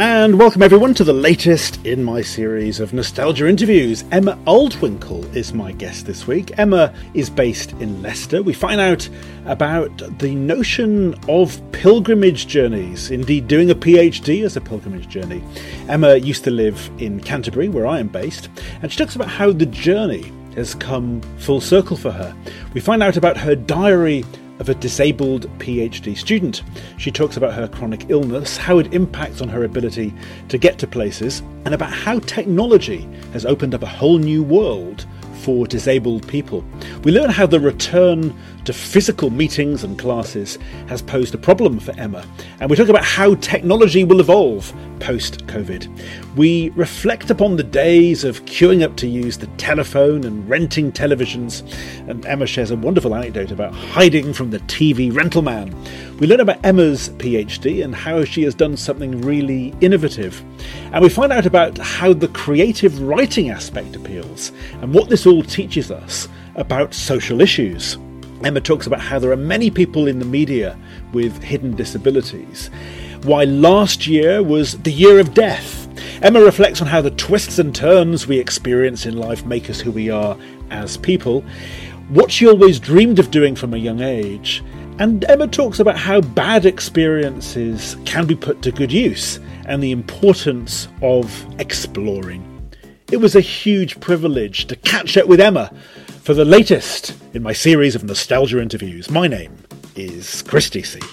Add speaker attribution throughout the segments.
Speaker 1: And welcome everyone to the latest in my series of nostalgia interviews. Emma Aldwinkle is my guest this week. Emma is based in Leicester. We find out about the notion of pilgrimage journeys, indeed doing a PhD as a pilgrimage journey. Emma used to live in Canterbury, where I am based, and she talks about how the journey has come full circle for her. We find out about her diary of a disabled PhD student. She talks about her chronic illness, how it impacts on her ability to get to places, and about how technology has opened up a whole new world for disabled people. We learn how the return to physical meetings and classes has posed a problem for Emma, and we talk about how technology will evolve post-COVID. We reflect upon the days of queuing up to use the telephone and renting televisions, and Emma shares a wonderful anecdote about hiding from the TV rental man. We learn about Emma's PhD and how she has done something really innovative, and we find out about how the creative writing aspect appeals and what this all teaches us about social issues. Emma talks about how there are many people in the media with hidden disabilities, why last year was the year of death. Emma reflects on how the twists and turns we experience in life make us who we are as people, what she always dreamed of doing from a young age, and Emma talks about how bad experiences can be put to good use and the importance of exploring. It was a huge privilege to catch up with Emma for the latest in my series of nostalgia interviews. My name is Chris DC.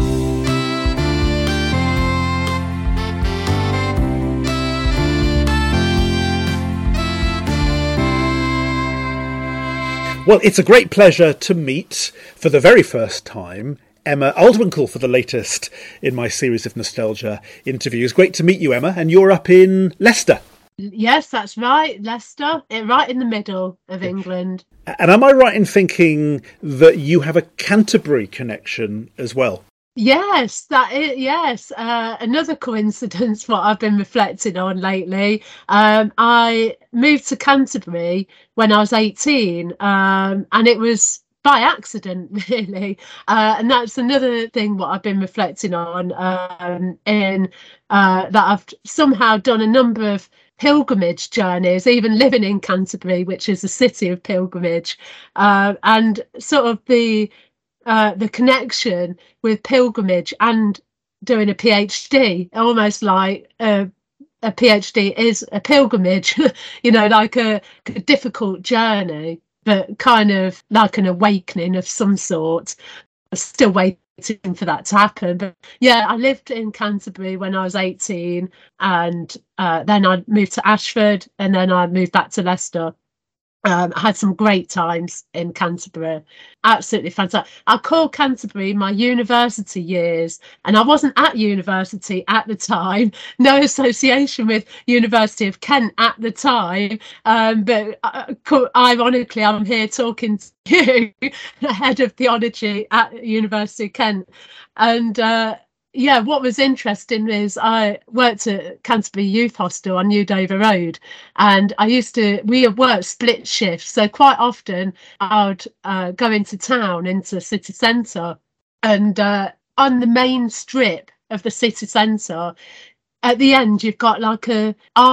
Speaker 1: Well, it's a great pleasure to meet, for the very first time, Emma Aldwinkle for the latest in my series of nostalgia interviews. Great to meet you, Emma, and you're up in Leicester.
Speaker 2: Yes, that's right, Leicester, right in the middle of England.
Speaker 1: And am I right in thinking that you have a Canterbury connection as well?
Speaker 2: Yes, that is, yes. Another coincidence what I've been reflecting on lately. I moved to Canterbury when I was 18, and it was by accident, really. And that's another thing what I've been reflecting on, that I've somehow done a number of pilgrimage journeys, even living in Canterbury, which is a city of pilgrimage, and sort of the connection with pilgrimage and doing a PhD, almost like a PhD is a pilgrimage, like a difficult journey, but kind of like an awakening of some sort. I'm still waiting for that to happen. But yeah, I lived in Canterbury when I was 18, and then I moved to Ashford, and then I moved back to Leicester. I had some great times in Canterbury, absolutely fantastic. I call Canterbury my university years, and I wasn't at university at the time, no association with University of Kent at the time, but ironically I'm here talking to you, head of theology at University of Kent. And yeah, what was interesting is I worked at Canterbury Youth Hostel on New Dover Road, and we worked split shifts. So quite often I would go into town, into city centre, and on the main strip of the city centre, at the end you've got like a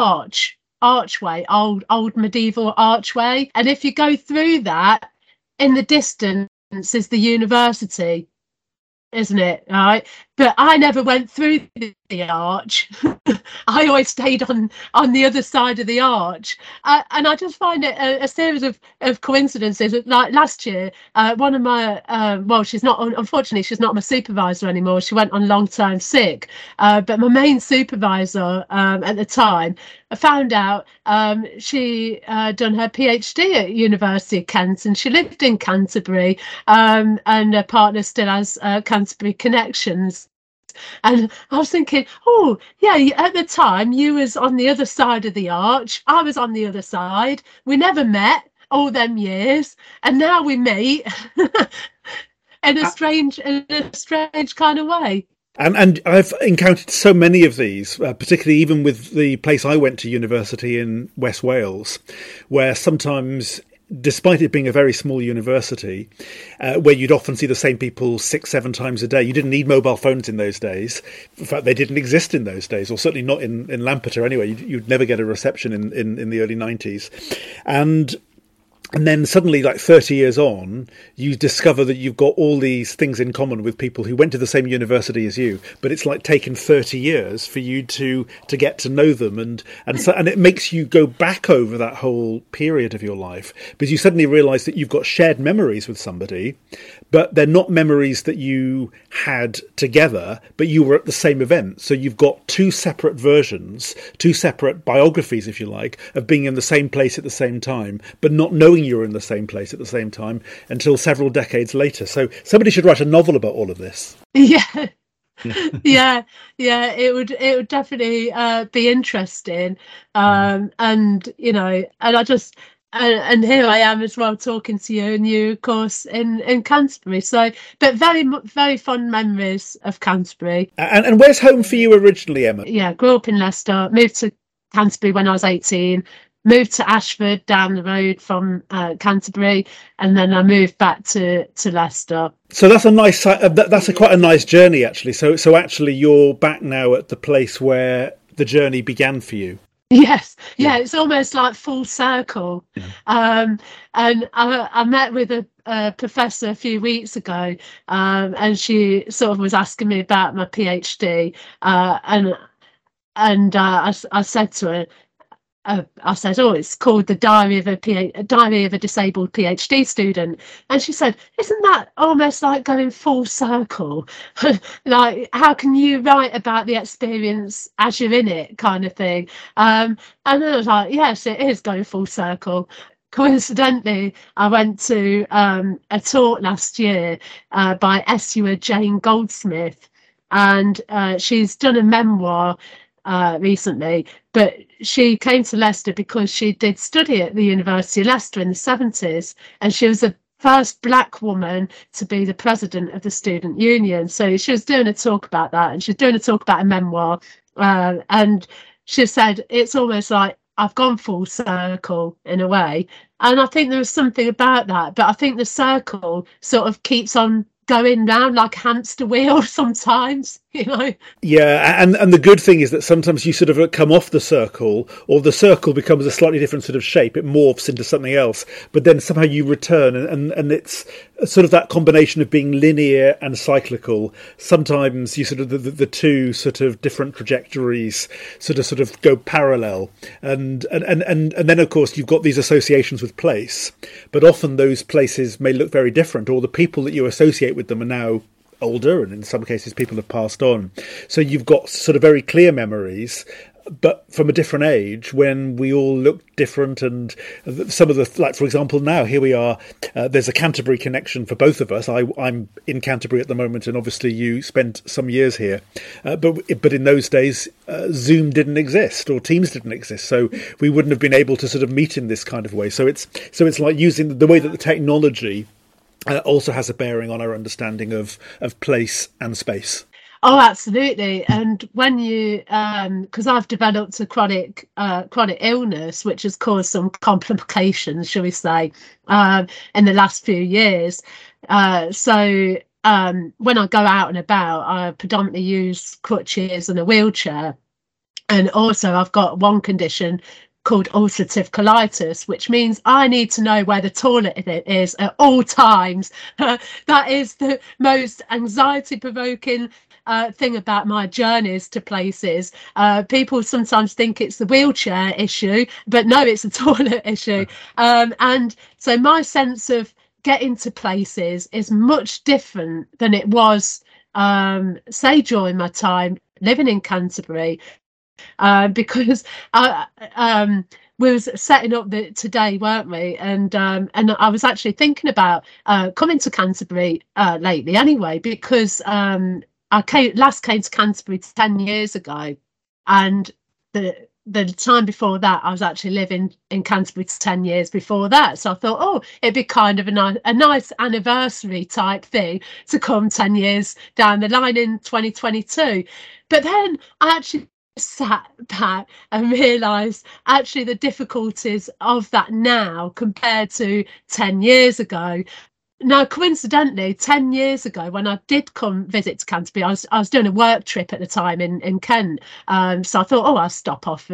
Speaker 2: archway, old medieval archway. And if you go through that, in the distance is the university, isn't it? Right, but I never went through the arch. I always stayed on the other side of the arch, and I just find it a series of coincidences. Like last year, one of my unfortunately she's not my supervisor anymore. She went on long-term sick, but my main supervisor at the time, I found out she done her PhD at University of Kent, and she lived in Canterbury, and her partner still has Canterbury connections. And I was thinking, oh yeah, at the time you was on the other side of the arch, I was on the other side, we never met all them years, and now we meet in a strange kind of way.
Speaker 1: And I've encountered so many of these, particularly even with the place I went to university in West Wales, where sometimes despite it being a very small university, where you'd often see the same people 6-7 times a day, you didn't need mobile phones in those days. In fact, they didn't exist in those days, or certainly not in Lampeter anyway. You'd never get a reception in the early 90s. And then suddenly, like 30 years on, you discover that you've got all these things in common with people who went to the same university as you. But it's like taken 30 years for you to get to know them, and it makes you go back over that whole period of your life, because you suddenly realise that you've got shared memories with somebody, but they're not memories that you had together, but you were at the same event. So you've got two separate versions, two separate biographies, if you like, of being in the same place at the same time, but not knowing you're in the same place at the same time until several decades later. So somebody should write a novel about all of this.
Speaker 2: Yeah. yeah, it would definitely be interesting. And I just and here I am as well talking to you, and you of course in Canterbury. So but very fond memories of Canterbury.
Speaker 1: And where's home for you originally, Emma?
Speaker 2: Yeah, grew up in Leicester, moved to Canterbury when I was 18. Moved to Ashford down the road from Canterbury, and then I moved back to Leicester. So
Speaker 1: that's a nice. That's quite a nice journey, actually. So actually, you're back now at the place where the journey began for you.
Speaker 2: Yes, yeah, it's almost like full circle. Yeah. And I met with a professor a few weeks ago, and she sort of was asking me about my PhD, and I said to her. I said, "Oh, it's called the Diary of a Disabled PhD Student," and she said, "Isn't that almost like going full circle? Like, how can you write about the experience as you're in it, kind of thing?" And I was like, "Yes, it is going full circle." Coincidentally, I went to a talk last year by Esua Jane Goldsmith, and she's done a memoir recently, but she came to Leicester because she did study at the University of Leicester in the 70s, and she was the first black woman to be the president of the student union. So she was doing a talk about that, and she's doing a talk about a memoir, and she said it's almost like I've gone full circle in a way, and I think there's something about that, but I think the circle sort of keeps on going round like a hamster wheel sometimes,
Speaker 1: Yeah, and the good thing is that sometimes you sort of come off the circle, or the circle becomes a slightly different sort of shape. It morphs into something else, but then somehow you return, and it's sort of that combination of being linear and cyclical. Sometimes you sort of the two sort of different trajectories sort of go parallel, and then of course you've got these associations with place, but often those places may look very different, or the people that you associate with them are now older, and in some cases people have passed on. So you've got sort of very clear memories, but from a different age, when we all look different. And some of the, like, for example, now here we are, there's a Canterbury connection for both of us. I'm in Canterbury at the moment, and obviously you spent some years here, but in those days Zoom didn't exist, or Teams didn't exist, so we wouldn't have been able to sort of meet in this kind of way. So it's like using the way that the technology also has a bearing on our understanding of place and space.
Speaker 2: Oh, absolutely. And when you, because I've developed a chronic illness, which has caused some complications, shall we say, in the last few years. So when I go out and about, I predominantly use crutches and a wheelchair. And also I've got one condition called ulcerative colitis, which means I need to know where the toilet is at all times. That is the most anxiety-provoking thing about my journeys to places. People sometimes think it's the wheelchair issue, but no, it's a toilet issue. And so my sense of getting to places is much different than it was, say, during my time living in Canterbury. Because we was setting up today, weren't we? And I was actually thinking about coming to Canterbury lately anyway, because I last came to Canterbury 10 years ago, and the time before that I was actually living in Canterbury 10 years before that. So I thought, oh, it'd be kind of a nice anniversary type thing to come 10 years down the line in 2022. But then I actually sat back and realised actually the difficulties of that now compared to 10 years ago. Now, coincidentally, 10 years ago, when I did come visit to Canterbury, I was doing a work trip at the time in Kent. So I thought, oh, I'll stop off,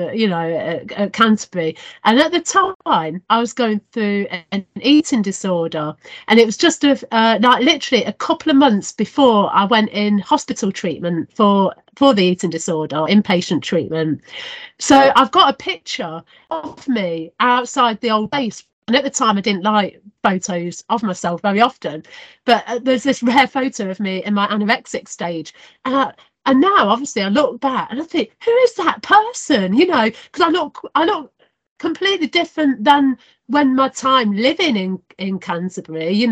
Speaker 2: at Canterbury. And at the time, I was going through an eating disorder. And it was just like literally a couple of months before I went in hospital treatment for the eating disorder, inpatient treatment. So I've got a picture of me outside the old base. And at the time, I didn't like photos of myself very often, but there's this rare photo of me in my anorexic stage. And now, obviously, I look back and I think, who is that person? Because I look completely different than when my time living in Canterbury,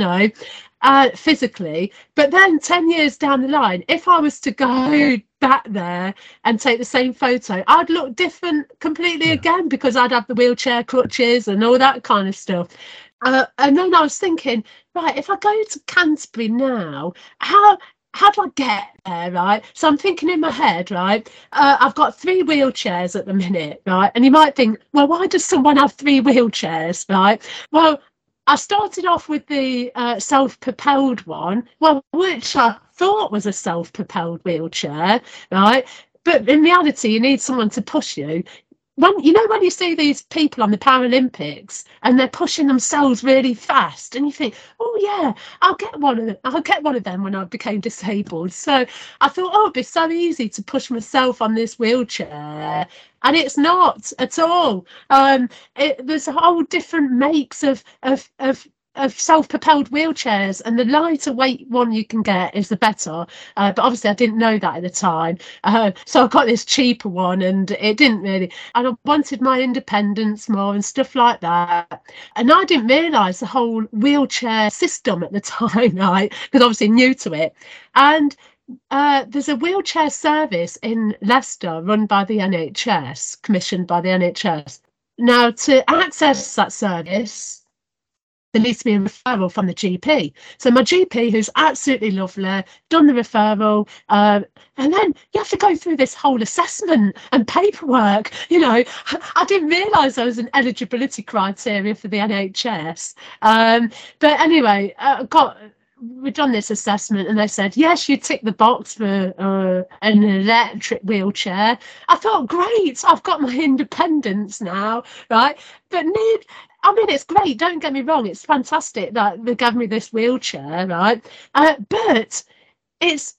Speaker 2: physically. But then 10 years down the line, if I was to go back there and take the same photo, I'd look different completely again, because I'd have the wheelchair crutches and all that kind of stuff. And then I was thinking, right, if I go to Canterbury now, how do I get there, right? So I'm thinking in my head, right, I've got 3 wheelchairs at the minute, right? And you might think, well, why does someone have 3 wheelchairs, right? Well, I started off with the self-propelled one, which I thought was a self-propelled wheelchair, right? But in reality, you need someone to push you. When you see these people on the Paralympics and they're pushing themselves really fast, and you think, oh yeah, I'll get one of them when I became disabled. So I thought, oh, it'd be so easy to push myself on this wheelchair, and it's not at all. There's a whole different makes of self-propelled wheelchairs, and the lighter weight one you can get is the better, but obviously I didn't know that at the time, so I got this cheaper one, and it didn't really, and I wanted my independence more and stuff like that, and I didn't realise the whole wheelchair system at the time, right, because obviously new to it. And there's a wheelchair service in Leicester run by the NHS, commissioned by the NHS. Now, to access that service, there needs to be a referral from the GP. So my GP, who's absolutely lovely, done the referral, and then you have to go through this whole assessment and paperwork. I didn't realise there was an eligibility criteria for the NHS. But anyway, we've done this assessment, and they said, yes, you tick the box for an electric wheelchair. I thought, great, I've got my independence now, right? But it's great, don't get me wrong, it's fantastic that they gave me this wheelchair, right? But it's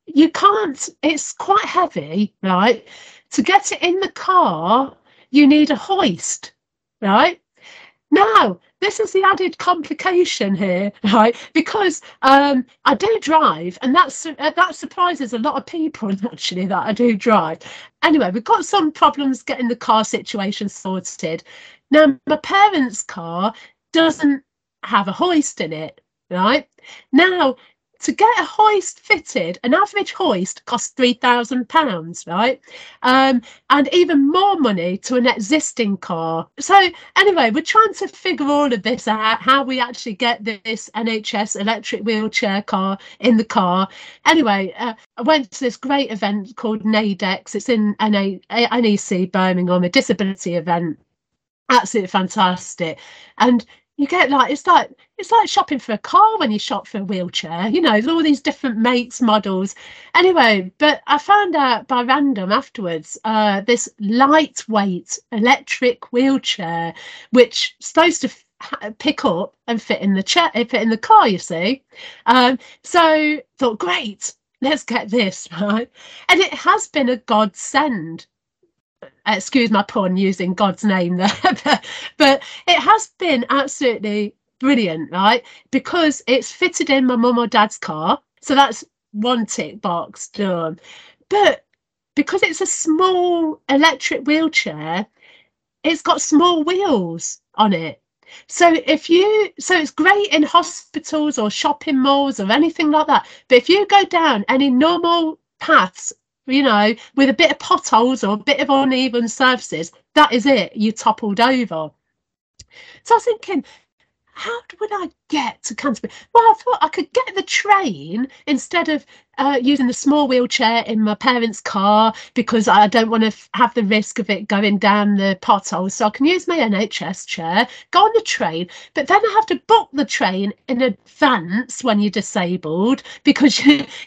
Speaker 2: quite heavy, right? To get it in the car, you need a hoist, right? Now, this is the added complication here, right? Because I do drive, and that surprises a lot of people, actually, that I do drive. Anyway, we've got some problems getting the car situation sorted. Now, my parents' car doesn't have a hoist in it, right? Now, to get a hoist fitted, an average hoist costs £3,000, right? And even more money to an existing car. So anyway, we're trying to figure all of this out, how we actually get this NHS electric wheelchair car in the car. Anyway, I went to this great event called NAIDEX. It's in NEC Birmingham, a disability event. Absolutely fantastic. And you get it's like shopping for a car when you shop for a wheelchair. There's all these different makes, models. Anyway, but I found out by random afterwards, this lightweight electric wheelchair, which is supposed to pick up and fit in the car, you see. So thought, great, let's get this, right? And it has been a godsend. Excuse my pun using God's name there, but it has been absolutely brilliant, right? Because it's fitted in my mum or dad's car, so that's one tick box done. But because it's a small electric wheelchair, it's got small wheels on it. So it's great in hospitals or shopping malls or anything like that. But if you go down any normal paths, with a bit of potholes or a bit of uneven surfaces, that is it, you toppled over. So I was thinking, how would I get to Canterbury? Well, I thought I could get the train instead of using the small wheelchair in my parents' car, because I don't want to have the risk of it going down the potholes. So I can use my NHS chair, go on the train, but then I have to book the train in advance when you're disabled, because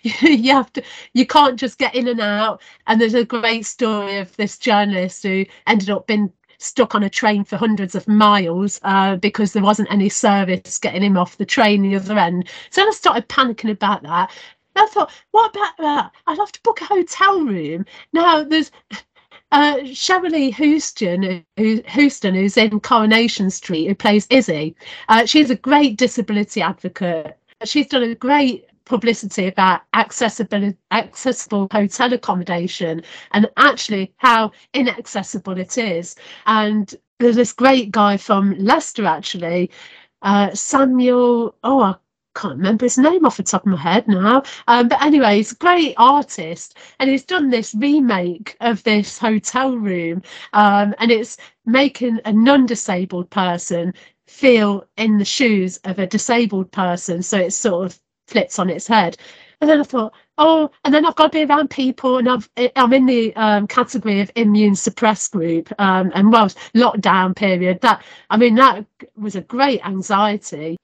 Speaker 2: you can't just get in and out. And there's a great story of this journalist who ended up being stuck on a train for hundreds of miles because there wasn't any service getting him off the train the other end. So I started panicking about that. And I thought, what about that? I'd have to book a hotel room. Now, there's Shirley Houston, who's in Coronation Street, who plays Izzy. She's a great disability advocate. She's done a great publicity about accessible hotel accommodation, and actually how inaccessible it is. And there's this great guy from Leicester, actually, Samuel, I can't remember his name off the top of my head now, but anyway, he's a great artist, and he's done this remake of this hotel room, and it's making a non-disabled person feel in the shoes of a disabled person, so it's sort of flips on its head. And then I thought, and then I've got to be around people, and I'm in the category of immune suppressed group, and lockdown period, that was a great anxiety,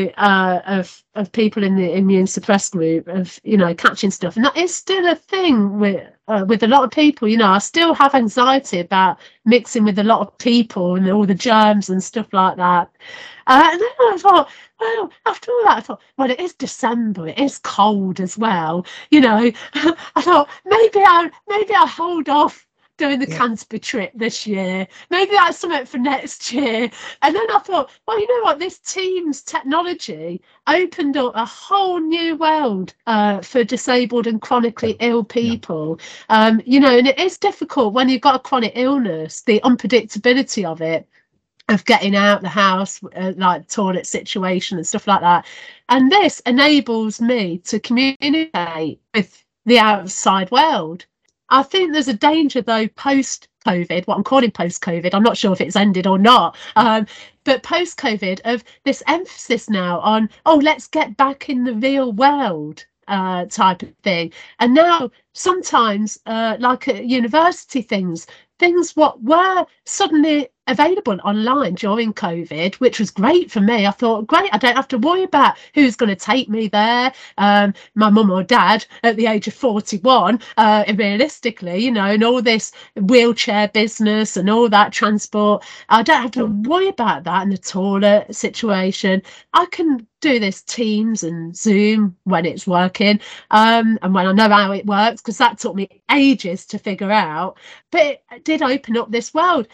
Speaker 2: of people in the immune suppressed group, of catching stuff, and that is still a thing with a lot of people. I still have anxiety about mixing with a lot of people and all the germs and stuff like that. And then I thought, well, after all that, I thought, well, it is December, it is cold as well. I thought maybe I'll hold off doing the Canterbury trip this year. Maybe that's something for next year. And then I thought, well, you know what? This Teams technology opened up a whole new world for disabled and chronically ill people. And it is difficult when you've got a chronic illness, the unpredictability of it, of getting out the house, like toilet situation and stuff like that. And this enables me to communicate with the outside world. I think there's a danger, though, post-COVID, what I'm calling post-COVID, I'm not sure if it's ended or not, but post-COVID, of this emphasis now on, let's get back in the real world type of thing. And now sometimes, like at university things what were suddenly available online during COVID, which was great for me. I thought, great, I don't have to worry about who's going to take me there. My mum or dad at the age of 41, realistically, and all this wheelchair business and all that transport. I don't have to worry about that in the toilet situation. I can do this Teams and Zoom when it's working, and when I know how it works, because that took me ages to figure out. But it did open up this world.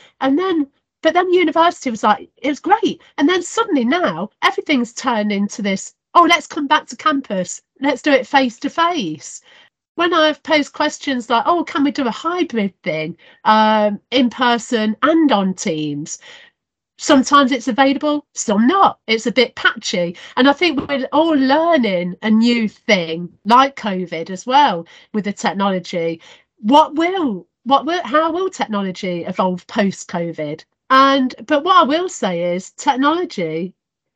Speaker 2: But then university was like, it was great. And then suddenly now everything's turned into this, let's come back to campus. Let's do it face to face. When I've posed questions like, can we do a hybrid thing, in person and on Teams? Sometimes it's available, some not. It's a bit patchy. And I think we're all learning a new thing, like COVID as well, with the technology. How will technology evolve post-COVID? But what I will say is technology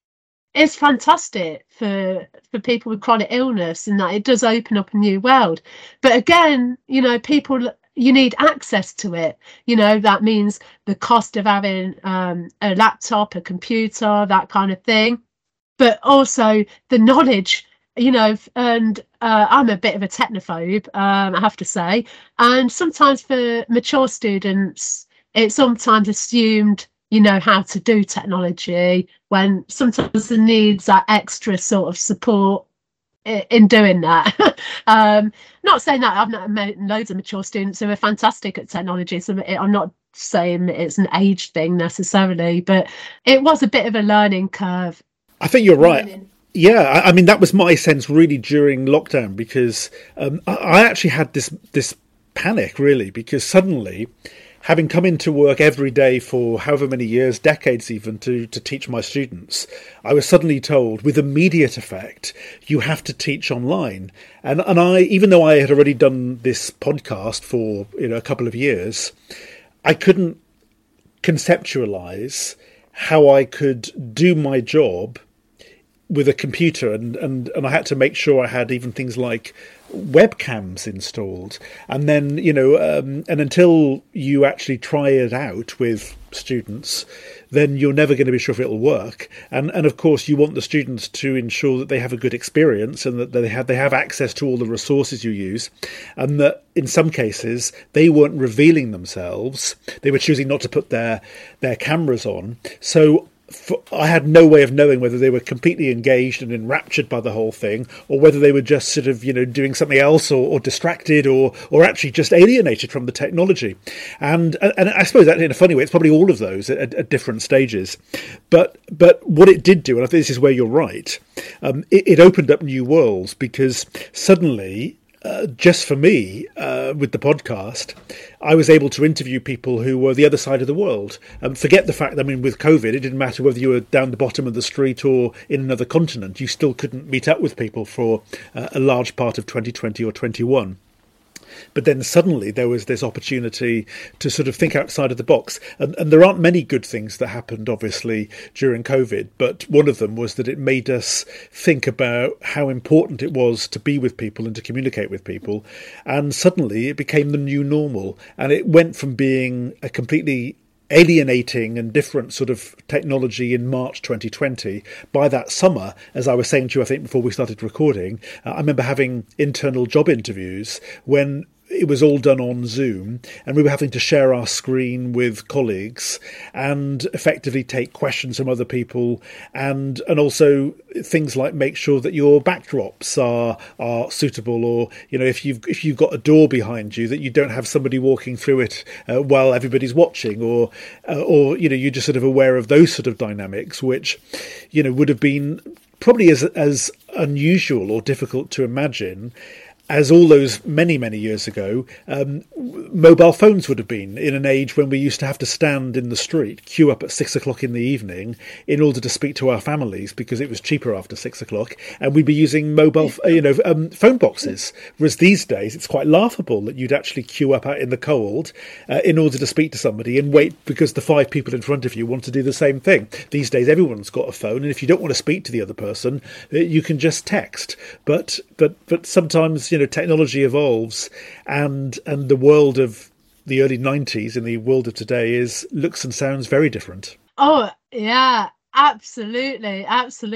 Speaker 2: is fantastic for people with chronic illness, in that it does open up a new world. But again, people, you need access to it. That means the cost of having a laptop, a computer, that kind of thing. But also the knowledge, and I'm a bit of a technophobe, I have to say. And sometimes for mature students, it's sometimes assumed how to do technology, when sometimes there needs that extra sort of support in doing that. Not saying that I've not met loads of mature students who are fantastic at technology, so I'm not saying it's an age thing necessarily, but it was a bit of a learning curve.
Speaker 1: I think you're right. Yeah, I mean, that was my sense really during lockdown, because I actually had this panic, really, because suddenly, having come into work every day for however many years, decades even, to teach my students, I was suddenly told, with immediate effect, you have to teach online. And I, even though I had already done this podcast for a couple of years, I couldn't conceptualize how I could do my job with a computer, and I had to make sure I had even things like webcams installed, and then and until you actually try it out with students, then you're never going to be sure if it'll work. And of course, you want the students to ensure that they have a good experience and that they have access to all the resources you use, and that in some cases they weren't revealing themselves; they were choosing not to put their cameras on. So I had no way of knowing whether they were completely engaged and enraptured by the whole thing, or whether they were just sort of, doing something else, or distracted, or actually just alienated from the technology. And I suppose that in a funny way, it's probably all of those at different stages. But what it did do, and I think this is where you're right, it opened up new worlds, because suddenly, just for me, with the podcast, I was able to interview people who were the other side of the world. Forget the fact that, with COVID, it didn't matter whether you were down the bottom of the street or in another continent. You still couldn't meet up with people for a large part of 2020 or 21. But then suddenly there was this opportunity to sort of think outside of the box. And there aren't many good things that happened, obviously, during COVID. But one of them was that it made us think about how important it was to be with people and to communicate with people. And suddenly it became the new normal. And it went from being a completely alienating and different sort of technology in March 2020. By that summer, as I was saying to you, I think before we started recording, I remember having internal job interviews when it was all done on Zoom, and we were having to share our screen with colleagues and effectively take questions from other people, and also things like make sure that your backdrops are suitable, or if you've got a door behind you, that you don't have somebody walking through it while everybody's watching, or you're just sort of aware of those sort of dynamics, which would have been probably as unusual or difficult to imagine as all those many, many years ago, mobile phones would have been, in an age when we used to have to stand in the street, queue up at 6 o'clock in the evening in order to speak to our families, because it was cheaper after 6 o'clock, and we'd be using mobile, phone boxes. Whereas these days, it's quite laughable that you'd actually queue up out in the cold in order to speak to somebody and wait because the 5 people in front of you want to do the same thing. These days, everyone's got a phone, and if you don't want to speak to the other person, you can just text. But sometimes, technology evolves, and the world of the early 90s and the world of today looks and sounds very different.
Speaker 2: Oh, yeah, absolutely.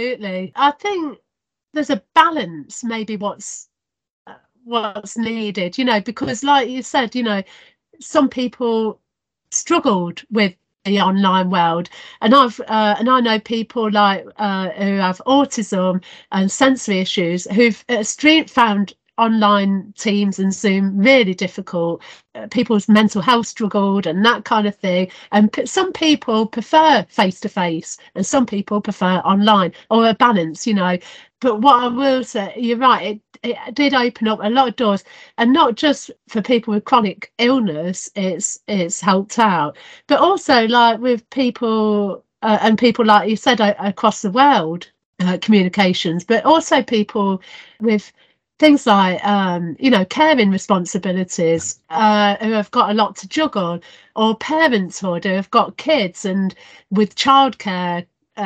Speaker 2: I think there's a balance, maybe what's needed, because like you said, some people struggled with the online world, and I know people like who have autism and sensory issues who've found online Teams and Zoom really difficult. People's mental health struggled and that kind of thing, and some people prefer face-to-face and some people prefer online, or a balance, But what I will say, you're right, it did open up a lot of doors, and not just for people with chronic illness, it's helped out, but also like with people and people, like you said, across the world, communications, but also people with things like, caring responsibilities, who have got a lot to juggle, or parenthood, who have got kids and with childcare,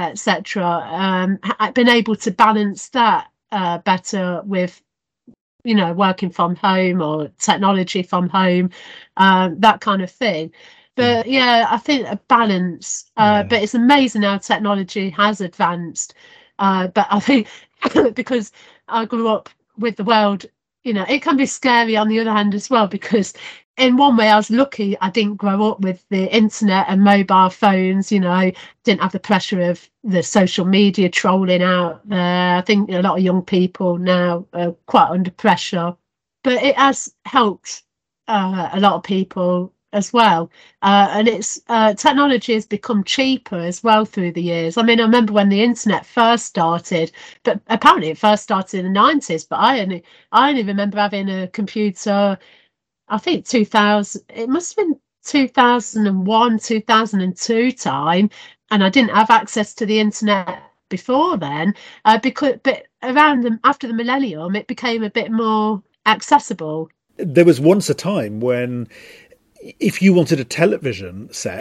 Speaker 2: etc. Been able to balance that better with, working from home or technology from home, that kind of thing. But yeah, I think a balance. But it's amazing how technology has advanced. But I think because I grew up with the world, it can be scary on the other hand as well, because in one way I was lucky I didn't grow up with the internet and mobile phones, didn't have the pressure of the social media trolling out there. I think a lot of young people now are quite under pressure, but it has helped a lot of people as well, and it's technology has become cheaper as well through the years. I remember when the internet first started, but apparently it first started in the 90s, but I only remember having a computer, I think 2000, it must have been 2001, 2002 time, and I didn't have access to the internet before then, but after the millennium it became a bit more accessible.
Speaker 1: There was once a time when if you wanted a television set,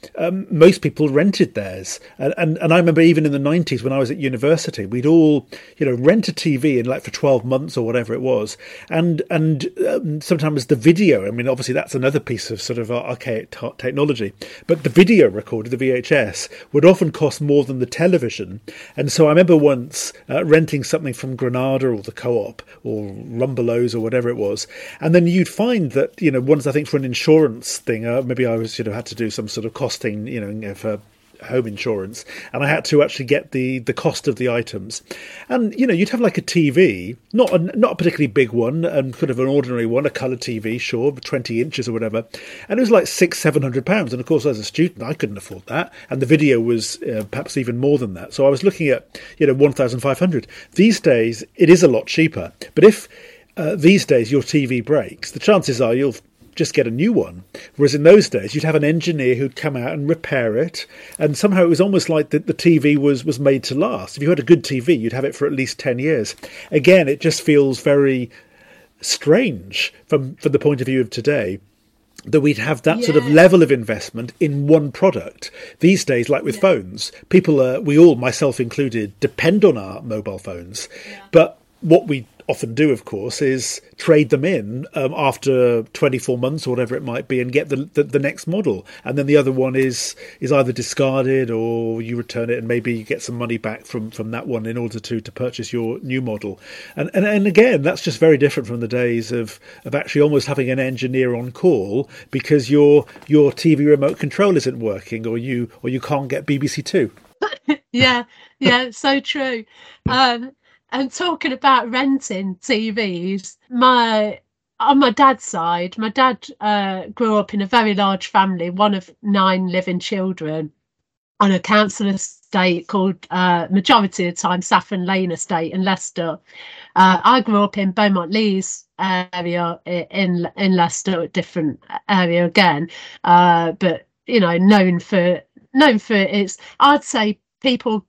Speaker 1: most people rented theirs. And I remember even in the 90s when I was at university, we'd all, rent a TV in like for 12 months or whatever it was. And sometimes the video, I mean, obviously that's another piece of sort of archaic technology, but the video recorder, the VHS, would often cost more than the television. And so I remember once renting something from Granada or the Co-op or Rumbelows or whatever it was. And then you'd find that, once I think for an insurance thing, maybe I was, had to do some sort of costing, for home insurance, and I had to actually get the cost of the items. And you'd have like a TV, not a particularly big one, and kind of an ordinary one, a colour TV, sure, 20 inches or whatever, and it was like £600-700. And of course, as a student, I couldn't afford that, and the video was perhaps even more than that. So I was looking at 1,500. These days, it is a lot cheaper. But if these days your TV breaks, the chances are you'll just get a new one. Whereas in those days, you'd have an engineer who'd come out and repair it. And somehow it was almost like the TV was made to last. If you had a good TV, you'd have it for at least 10 years. Again, it just feels very strange from the point of view of today that we'd have that sort of level of investment in one product. These days, like with phones, people, we all, myself included, depend on our mobile phones. Yeah. But what we often do, of course, is trade them in after 24 months or whatever it might be and get the next model. And then the other one is either discarded or you return it and maybe you get some money back from that one in order to purchase your new model. And again, that's just very different from the days of actually almost having an engineer on call because your TV remote control isn't working or you can't get BBC Two.
Speaker 2: Yeah, so true. And talking about renting TVs, on my dad's side, my dad grew up in a very large family, one of 9 living children, on a council estate called, majority of the time, Saffron Lane Estate in Leicester. I grew up in Beaumont Leys area in Leicester, a different area again, but known for its, I'd say, people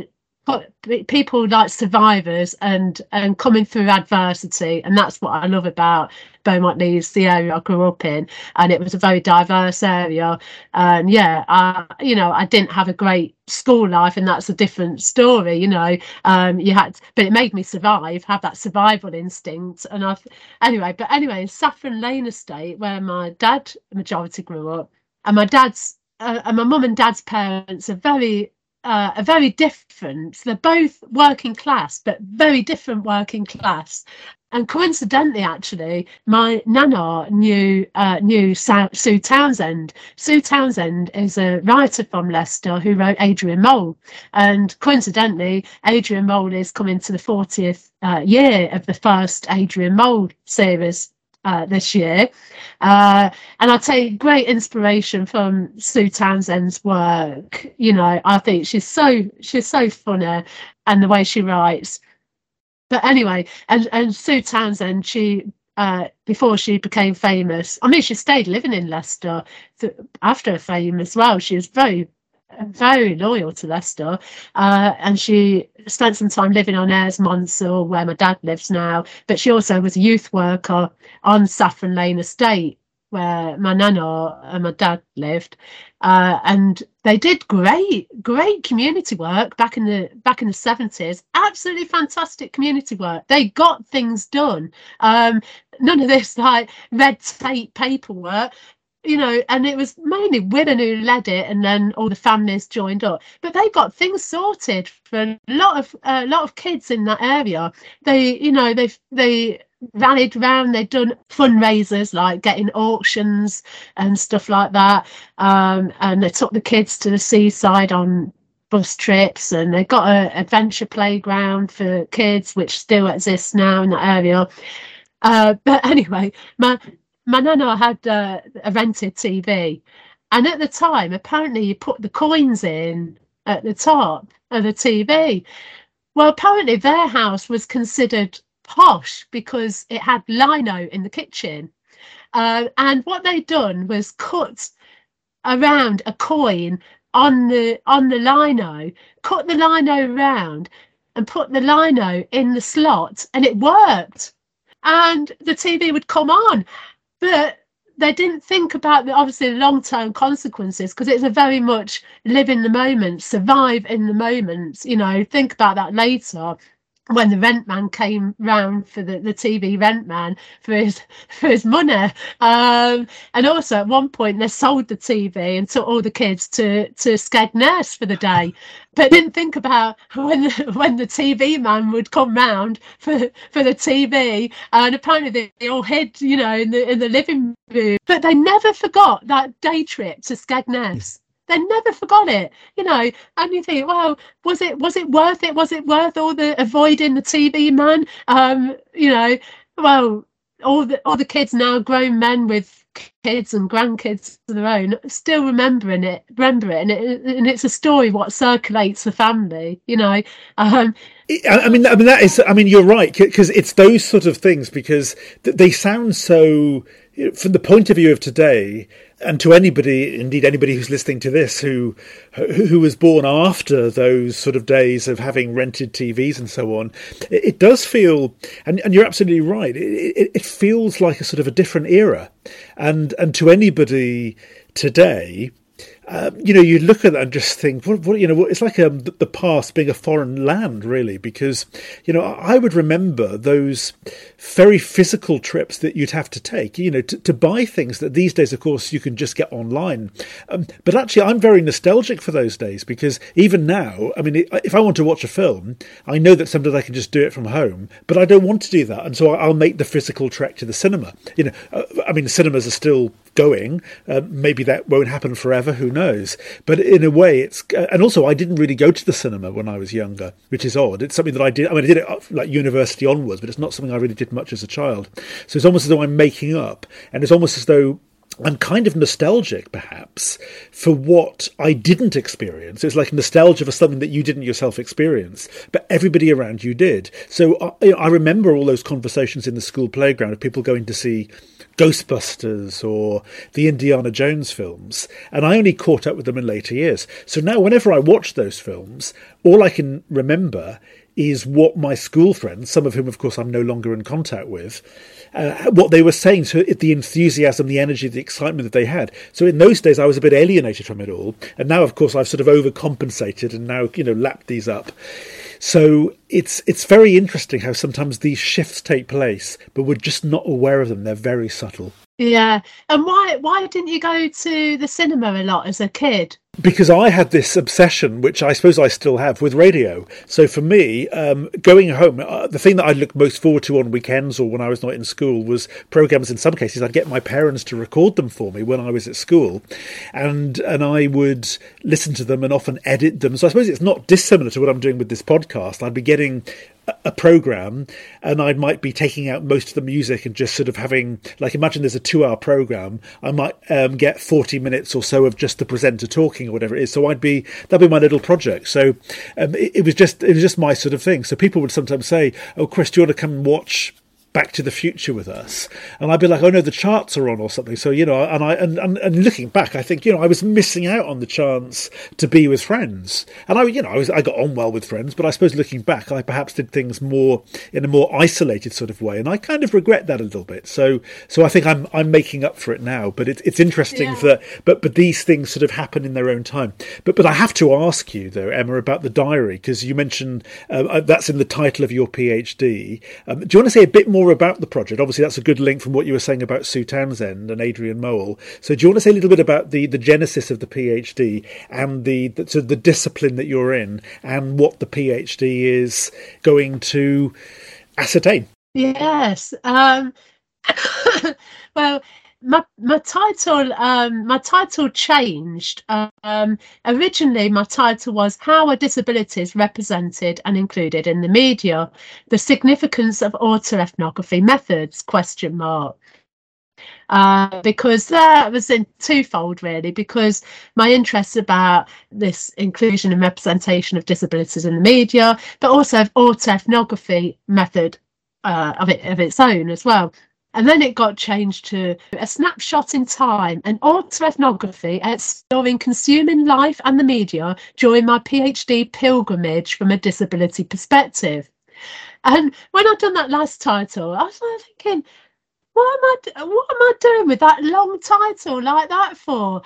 Speaker 2: like survivors and coming through adversity, and that's what I love about Beaumont Leys, the area I grew up in, and it was a very diverse area. And I didn't have a great school life, and that's a different story. But it made me survive, have that survival instinct. And anyway, Saffron Lane Estate, where my dad majority grew up, and my mum and dad's parents are very different. They're both working class, but very different working class. And coincidentally, actually, my nana knew Sue Townsend. Sue Townsend is a writer from Leicester who wrote Adrian Mole. And coincidentally, Adrian Mole is coming to the 40th year of the first Adrian Mole series this year. And I take great inspiration from Sue Townsend's work. I think she's so funny and the way she writes. But anyway, and Sue Townsend, she before she became famous, I mean, she stayed living in Leicester after fame as well. She was very loyal to Leicester, and she spent some time living on Ayers Monsell, where my dad lives now, but she also was a youth worker on Saffron Lane Estate, where my nana and my dad lived, and they did great community work back in the 70s. Absolutely fantastic community work. They got things done. None of this like red tape paperwork. And it was mainly women who led it, and then all the families joined up. But they got things sorted for a lot of kids in that area. They rallied around. They'd done fundraisers like getting auctions and stuff like that. And they took the kids to the seaside on bus trips, and they got an adventure playground for kids, which still exists now in that area. But anyway, my nana had a rented TV, and at the time, apparently, you put the coins in at the top of the TV. Well, apparently, their house was considered posh because it had lino in the kitchen, and what they'd done was cut around a coin on the lino, cut the lino round, and put the lino in the slot, and it worked, and the TV would come on. But they didn't think about obviously the long-term consequences, because it's a very much live in the moment, survive in the moment. You know, think about that later, when the rent man came round for the TV rent man for his money. And also at one point they sold the TV and took all the kids to Skegness for the day, but didn't think about when the TV man would come round for the TV, and apparently they all hid, you know, in the living room. But they never forgot that day trip to Skegness. They never forgot it, you know. And you think, well, was it worth it? Was it worth all the avoiding the TV man? You know, well, all the kids now, grown men with kids and grandkids of their own, still remember it, and it's a story what circulates the family, you know. I mean
Speaker 1: that is. I mean, you're right, because it's those sort of things, because they sound so, from the point of view of today, and to anybody, indeed anybody who's listening to this, who was born after those sort of days of having rented TVs and so on, it does feel, and you're absolutely right, it feels like a sort of a different era, and to anybody today, you know, you look at that and just think, what you know, it's like the past being a foreign land, really, because, you know, I would remember those very physical trips that you'd have to take, you know, to buy things that these days, of course, you can just get online. But actually, I'm very nostalgic for those days, because even now, I mean, if I want to watch a film, I know that sometimes I can just do it from home, but I don't want to do that, and so I'll make the physical trek to the cinema. You know, I mean, the cinemas are still going. Maybe that won't happen forever, who knows? But in a way, it's, and also I didn't really go to the cinema when I was younger, which is odd. It's something that I did. I mean, I did it like university onwards, but it's not something I really did much as a child. So it's almost as though I'm making up, and it's almost as though I'm kind of nostalgic, perhaps, for what I didn't experience. It's like nostalgia for something that you didn't yourself experience, but everybody around you did. So you know, I remember all those conversations in the school playground of people going to see Ghostbusters or the Indiana Jones films, and I only caught up with them in later years. So now whenever I watch those films, all I can remember is what my school friends, some of whom, of course, I'm no longer in contact with, what they were saying, so the enthusiasm, the energy, the excitement that they had. So in those days, I was a bit alienated from it all. And now, of course, I've sort of overcompensated and now, you know, lapped these up. So it's very interesting how sometimes these shifts take place, but we're just not aware of them. They're very subtle.
Speaker 2: Yeah. And why didn't you go to the cinema a lot as a kid?
Speaker 1: Because I had this obsession, which I suppose I still have, with radio. So for me, going home, the thing that I looked most forward to on weekends or when I was not in school was programmes. In some cases, I'd get my parents to record them for me when I was at school, and I would listen to them and often edit them. So I suppose it's not dissimilar to what I'm doing with this podcast. I'd be getting a program and I might be taking out most of the music and just sort of having, like, imagine there's a 2-hour program, I might get 40 minutes or so of just the presenter talking or whatever it is. So that'd be my little project. So it was just my sort of thing. So people would sometimes say, oh, Chris, do you want to come and watch Back to the Future with us? And I'd be like, oh no, the charts are on or something. So, you know, and looking back, I think, you know, I was missing out on the chance to be with friends. And I got on well with friends, but I suppose looking back, I perhaps did things more in a more isolated sort of way, and I kind of regret that a little bit. So I think I'm making up for it now. But it's interesting that, but these things sort of happen in their own time. But I have to ask you though, Emma, about the diary, because you mentioned that's in the title of your PhD. Do you want to say a bit more about the project? Obviously, that's a good link from what you were saying about Sue Townsend and Adrian Mole. So do you want to say a little bit about the genesis of the PhD and the discipline that you're in and what the PhD is going to ascertain?
Speaker 2: Yes. Well, my title changed. Originally, my title was "How are disabilities represented and included in the media? The significance of autoethnography methods?" ? Because that was in twofold, really, because my interest about this inclusion and representation of disabilities in the media, but also of autoethnography method of its own as well. And then it got changed to A Snapshot in Time, an autoethnography exploring consuming life and the media during my PhD pilgrimage from a disability perspective. And when I'd done that last title, I was thinking, what am I doing with that long title like that for?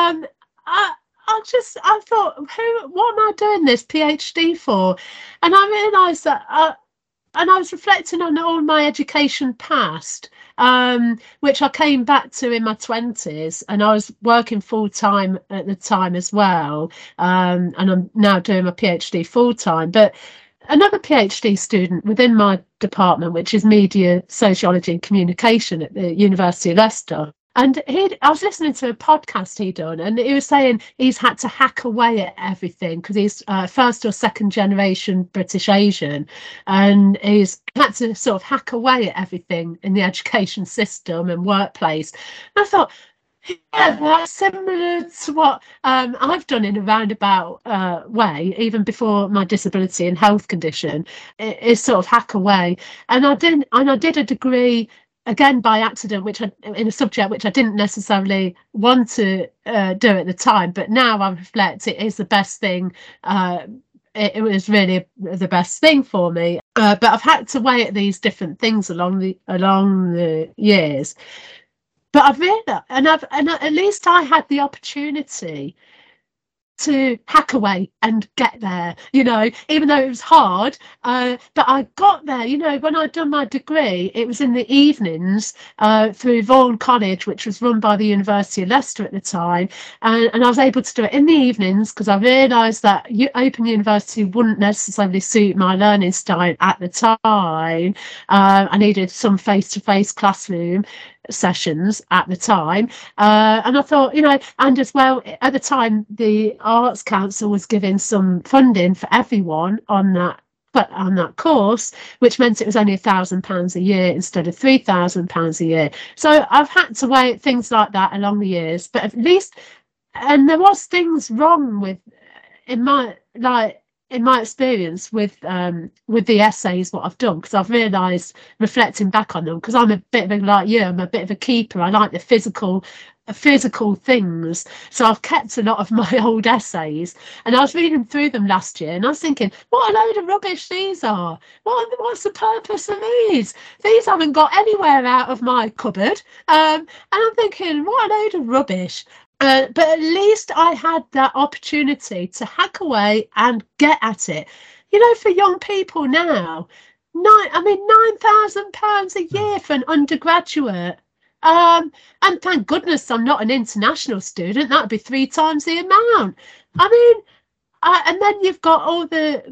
Speaker 2: I thought, what am I doing this PhD for? And I realised that, and I was reflecting on all my education past, which I came back to in my 20s, and I was working full time at the time as well. And I'm now doing my PhD full time. But another PhD student within my department, which is media, sociology and communication at the University of Leicester. And I was listening to a podcast he'd done, and he was saying he's had to hack away at everything because he's first or second generation British Asian, and he's had to sort of hack away at everything in the education system and workplace. And I thought, yeah, that's similar to what I've done in a roundabout way, even before my disability and health condition, is sort of hack away. And I did a degree, again by accident, in a subject which I didn't necessarily want to do at the time, but now I reflect it is the best thing. It was really the best thing for me. But I've had to weigh at these different things along the years. But I've read and at least I had the opportunity to hack away and get there, even though it was hard, but I got there. When I'd done my degree, it was in the evenings through Vaughan College, which was run by the University of Leicester at the time, and I was able to do it in the evenings because I realised that Open University wouldn't necessarily suit my learning style at the time. I needed some face-to-face classroom sessions at the time, and I thought, and as well at the time the Arts Council was giving some funding for everyone on that course, which meant it was only £1,000 a year instead of £3,000 a year. So I've had to weigh things like that along the years, but at least, and there was things wrong with in my experience with the essays, what I've done, because I've realised, reflecting back on them, because I'm a bit of I'm a bit of a keeper. I like the physical things, so I've kept a lot of my old essays, and I was reading through them last year, and I was thinking, what a load of rubbish these are. What's the purpose of these? These haven't got anywhere out of my cupboard, and I'm thinking, what a load of rubbish. But at least I had that opportunity to hack away and get at it. For young people now, £9,000 a year for an undergraduate. And thank goodness I'm not an international student. That'd be 3 times the amount. And then you've got all the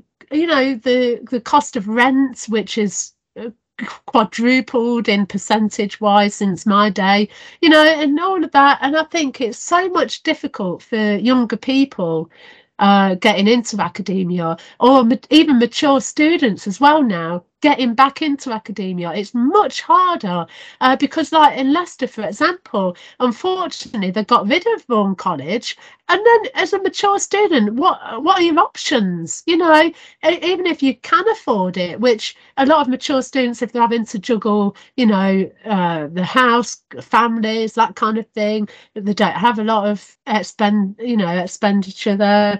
Speaker 2: cost of rent, which is quadrupled in percentage wise since my day, and all of that. And I think it's so much difficult for younger people getting into academia, or even mature students as well now getting back into academia. It's much harder because, like in Leicester, for example, unfortunately they got rid of Vaughan College, and then as a mature student, what are your options? Even if you can afford it, which a lot of mature students, if they're having to juggle the house, families, that kind of thing, they don't have a lot of expenditure there,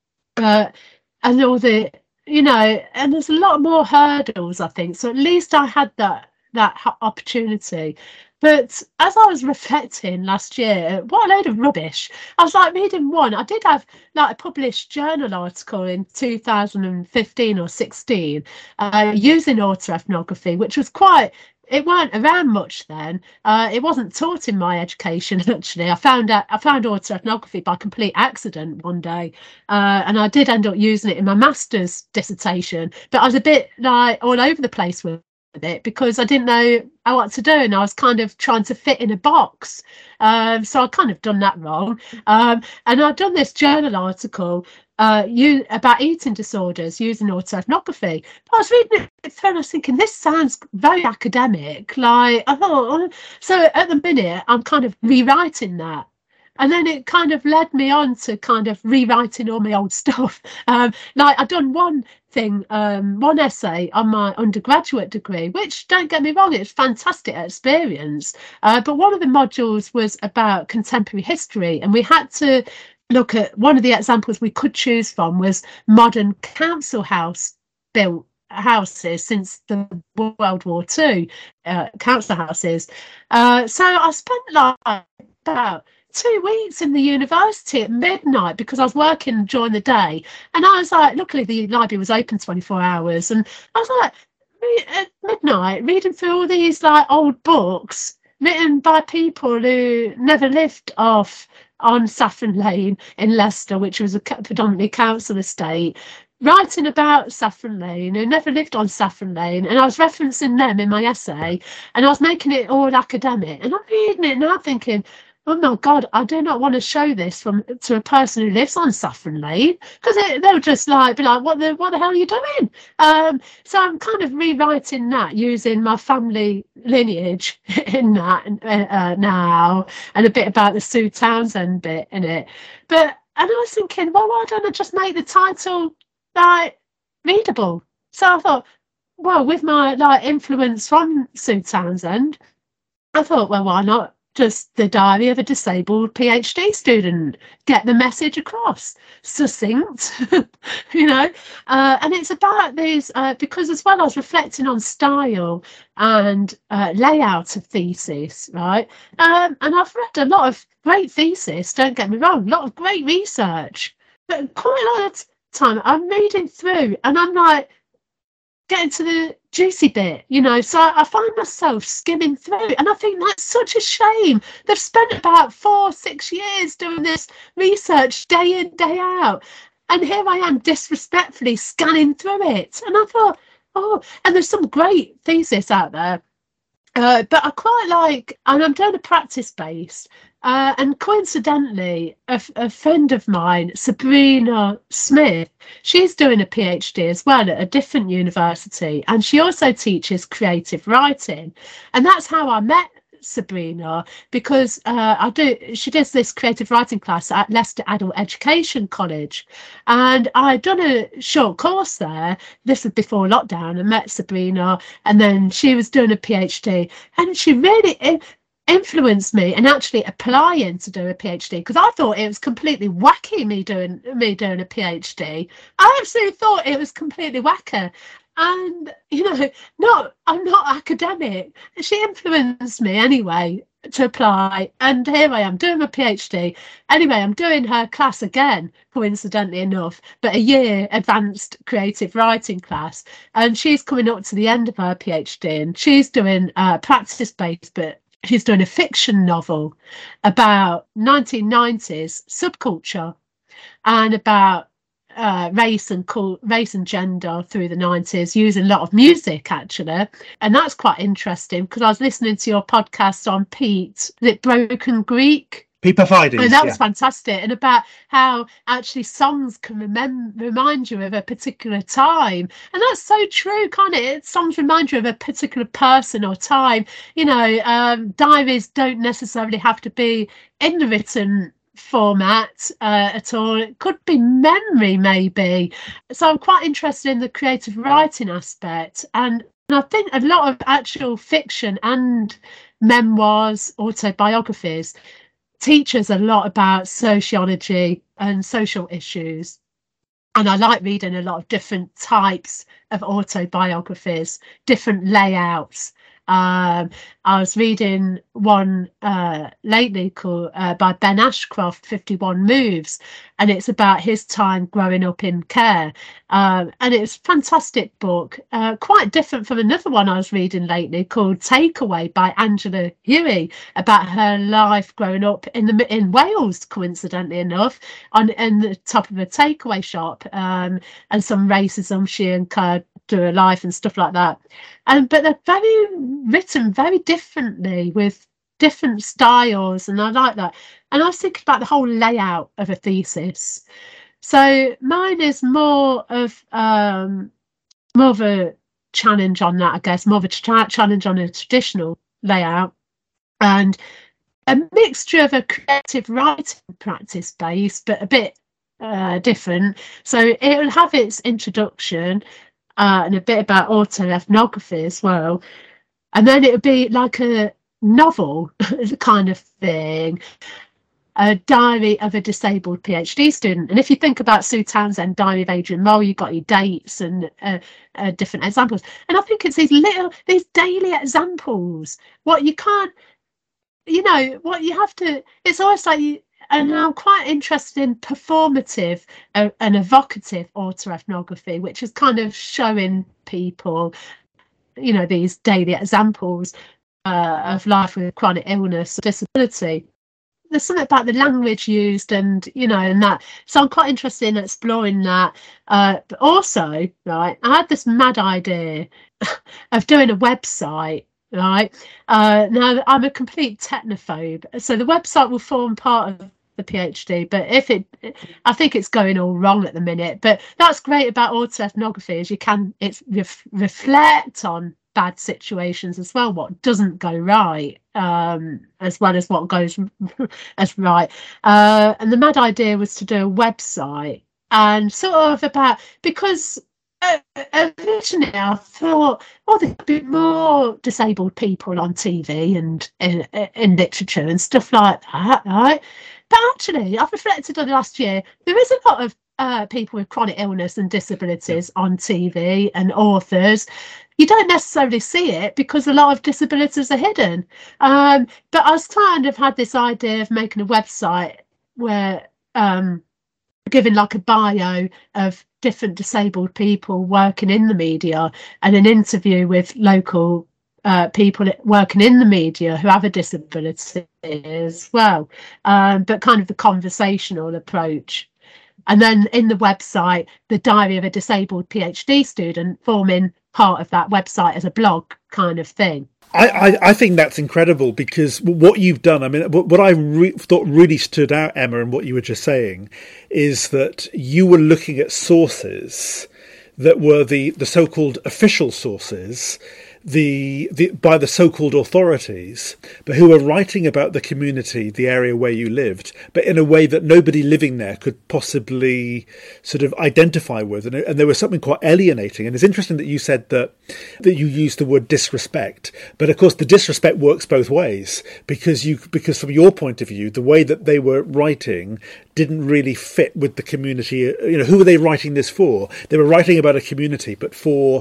Speaker 2: and all the and there's a lot more hurdles, I think. So at least I had that opportunity. But as I was reflecting last year, what a load of rubbish. I was reading one. I did have a published journal article in 2015 or 16 using autoethnography, which was it weren't around much then. It wasn't taught in my education, actually. I found autoethnography by complete accident one day, and I did end up using it in my master's dissertation, but I was a bit all over the place with it because I didn't know what to do, and I was kind of trying to fit in a box, so I kind of done that wrong, and I'd done this journal article about eating disorders using autoethnography. But I was reading it through and I was thinking, this sounds very academic. I thought, so at the minute I'm kind of rewriting that. And then it kind of led me on to kind of rewriting all my old stuff. I'd done one essay on my undergraduate degree, which, don't get me wrong, it's a fantastic experience. But one of the modules was about contemporary history, and we had to look at, one of the examples we could choose from was modern council house built houses since the World War II, council houses. So I spent like about 2 weeks in the university at midnight because I was working during the day, and I was like, luckily the library was open 24 hours, and I was like at midnight reading through all these like old books written by people who never lived off on Saffron Lane in Leicester, which was a predominantly council estate, writing about Saffron Lane, who never lived on Saffron Lane, and I was referencing them in my essay, and I was making it all academic, and I'm reading it now thinking, oh my God, I do not want to show this to a person who lives on Saffron Lane, because they'll just like be like, what the hell are you doing? So I'm kind of rewriting that using my family lineage in that now, and a bit about the Sue Townsend bit in it. And I was thinking, well, why don't I just make the title like readable? So I thought, well, with my like influence from Sue Townsend, I thought, well, why not just the diary of a disabled PhD student, get the message across, succinct, and it's about these, because as well I was reflecting on style and layout of thesis, right? And I've read a lot of great thesis, don't get me wrong, a lot of great research, but quite a lot of time I'm reading through and I'm like, getting to the juicy bit, so I find myself skimming through, and I think that's such a shame. They've spent about 4-6 years doing this research day in, day out, and here I am disrespectfully scanning through it, and I thought, oh, and there's some great thesis out there, but I quite like, and I'm doing a practice-based, and coincidentally, a friend of mine, Sabrina Smith, she's doing a PhD as well at a different university, and she also teaches creative writing. And that's how I met Sabrina, because she does this creative writing class at Leicester Adult Education College, and I'd done a short course there. This was before lockdown. I met Sabrina, and then she was doing a PhD, and she really influenced me in actually applying to do a PhD, because I thought it was completely wacky me doing a PhD. I absolutely thought it was completely wacker. And I'm not academic. She influenced me anyway to apply, and here I am doing my PhD. Anyway, I'm doing her class again, coincidentally enough, but a year advanced creative writing class, and she's coming up to the end of her PhD, and she's doing practice-based, but she's doing a fiction novel about 1990s subculture and about race and gender through the 90s, using a lot of music actually, and that's quite interesting because I was listening to your podcast on Pete, Broken Greek.
Speaker 1: Pete Paphides,
Speaker 2: and that was fantastic, and about how actually songs can remind you of a particular time, and that's so true, can't it? Songs remind you of a particular person or time. Diaries don't necessarily have to be in the written format at all. It could be memory maybe. So I'm quite interested in the creative writing aspect, and I think a lot of actual fiction and memoirs, autobiographies, teach us a lot about sociology and social issues. And I like reading a lot of different types of autobiographies, different layouts. I was reading one lately called by Ben Ashcroft, 51 Moves, and it's about his time growing up in care, and it's a fantastic book, quite different from another one I was reading lately called Takeaway by Angela Huey, about her life growing up in Wales, coincidentally enough, in the top of a takeaway shop, and some racism she incurred through her life and stuff like that. But they're written very differently with different styles, and I like that. And I was thinking about the whole layout of a thesis. So mine is more of a challenge on that, I guess, more of a challenge on a traditional layout, and a mixture of a creative writing practice base, but a bit different. So it will have its introduction, and a bit about autoethnography as well, and then it would be like a novel kind of thing, a diary of a disabled PhD student. And if you think about Sue Townsend, Diary of Adrian Mole, you've got your dates and different examples. And I think it's these daily examples, what you can't, what you have to, it's always like and I'm quite interested in performative and evocative autoethnography, which is kind of showing people, these daily examples of life with chronic illness or disability. There's something about the language used and that, so I'm quite interested in exploring that, but also, right, I had this mad idea of doing a website, right. Now I'm a complete technophobe, so the website will form part of the PhD, but I think it's going all wrong at the minute. But that's great about autoethnography, is it's reflect on bad situations as well, what doesn't go right, as well as what goes as right. And the mad idea was to do a website and sort of about, because originally I thought, there could be more disabled people on TV and in literature and stuff like that, right? But actually, I've reflected on the last year, there is a lot of people with chronic illness and disabilities on TV and authors. You don't necessarily see it because a lot of disabilities are hidden. But I was kind of had this idea of making a website where giving like a bio of different disabled people working in the media and an interview with local people working in the media who have a disability as well, but kind of the conversational approach. And then in the website, the diary of a disabled PhD student forming part of that website as a blog kind of thing.
Speaker 1: I think that's incredible, because what you've done, I mean, what I thought really stood out, Emma, and what you were just saying, is that you were looking at sources that were the so-called official sources, by the so-called authorities, but who were writing about the community, the area where you lived, but in a way that nobody living there could possibly sort of identify with. And there was something quite alienating. And it's interesting that you said that you used the word disrespect. But of course, the disrespect works both ways, because from your point of view, the way that they were writing didn't really fit with the community. Who were they writing this for? They were writing about a community, but for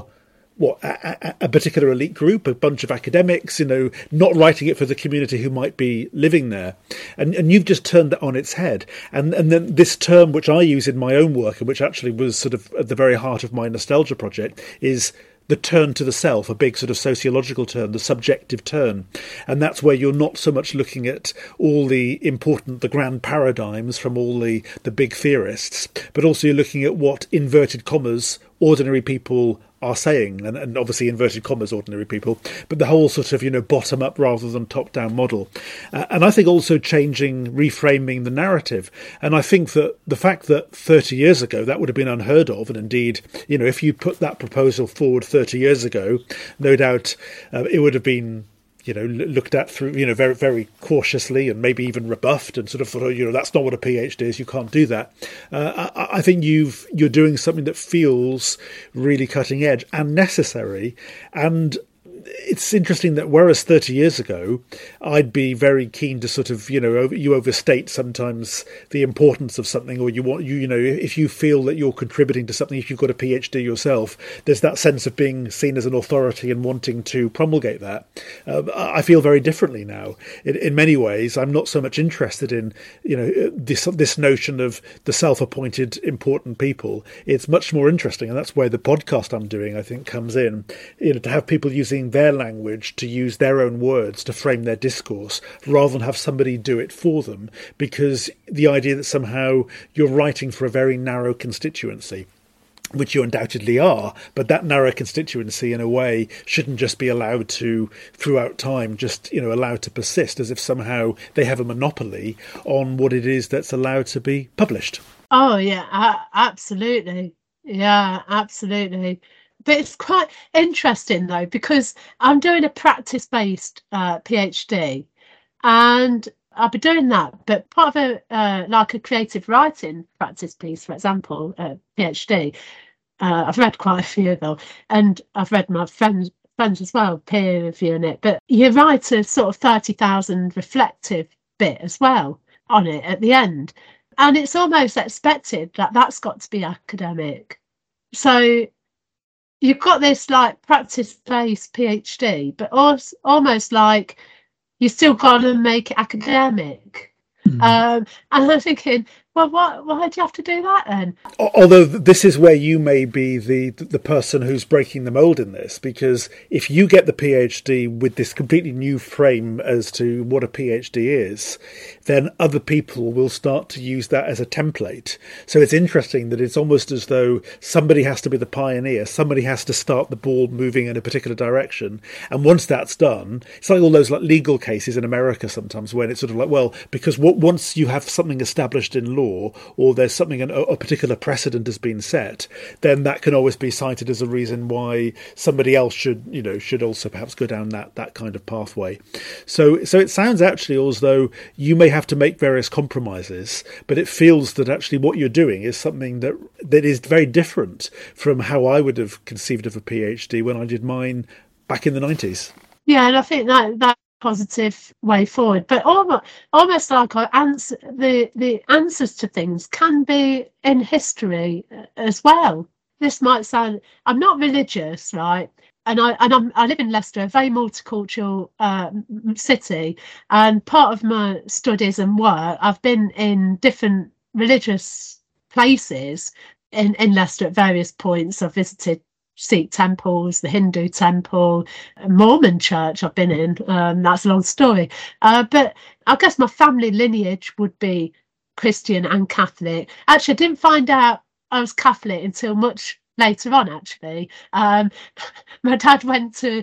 Speaker 1: a particular elite group, a bunch of academics, not writing it for the community who might be living there. And you've just turned that on its head. And then this term, which I use in my own work, and which actually was sort of at the very heart of my nostalgia project, is the turn to the self, a big sort of sociological turn, the subjective turn. And that's where you're not so much looking at all the grand paradigms from all the big theorists, but also you're looking at what, inverted commas, ordinary people are saying, and obviously inverted commas ordinary people, but the whole sort of bottom up rather than top down model. And I think also reframing the narrative. And I think that the fact that 30 years ago that would have been unheard of, and indeed if you put that proposal forward 30 years ago, no doubt it would have been looked at through, very, very cautiously, and maybe even rebuffed, and sort of thought, that's not what a PhD is. You can't do that. I think you're doing something that feels really cutting edge and necessary. And it's interesting that whereas 30 years ago, I'd be very keen to sort of, you overstate sometimes the importance of something, or if you feel that you're contributing to something, if you've got a PhD yourself, there's that sense of being seen as an authority and wanting to promulgate that. I feel very differently now. In many ways, I'm not so much interested in, this notion of the self-appointed important people. It's much more interesting, and that's where the podcast I'm doing, I think, comes in, to have people using their language, to use their own words to frame their discourse, rather than have somebody do it for them, because the idea that somehow you're writing for a very narrow constituency, which you undoubtedly are, but that narrow constituency in a way shouldn't just be allowed to, throughout time, just allowed to persist, as if somehow they have a monopoly on what it is that's allowed to be published.
Speaker 2: Oh yeah, absolutely. Yeah, absolutely. But it's quite interesting, though, because I'm doing a practice-based PhD, and I'll be doing that. But part of a creative writing practice piece, for example, PhD, I've read quite a few of them, and I've read my friends as well, peer reviewing it. But you write a sort of 30,000 reflective bit as well. on it at the end. And it's almost expected that that's got to be academic. So you've got this like practice-based PhD, but also almost like you still got to make it academic. And I'm thinking, well, why do you have to do that then?
Speaker 1: Although this is where you may be the person who's breaking the mold in this, because if you get the PhD with this completely new frame as to what a PhD is, then other people will start to use that as a template. So it's interesting that it's almost as though somebody has to be the pioneer, somebody has to start the ball moving in a particular direction. And once that's done, it's like all those like legal cases in America sometimes, when it's sort of like, well, because once you have something established in law, or there's something, a particular precedent has been set, then that can always be cited as a reason why somebody else should also perhaps go down that kind of pathway. So it sounds actually as though you may have to make various compromises, but it feels that actually what you're doing is something that is very different from how I would have conceived of a PhD when I did mine back in the 90s.
Speaker 2: Yeah, and I think that positive way forward, but almost like the answers to things can be in history as well. This might sound, I'm not religious, right? And I live in Leicester, a very multicultural city, and part of my studies and work, I've been in different religious places in Leicester at various points. I've visited Sikh temples, the Hindu temple, a Mormon church I've been in. That's a long story. But I guess my family lineage would be Christian and Catholic. Actually, I didn't find out I was Catholic until much later on, actually. My dad went to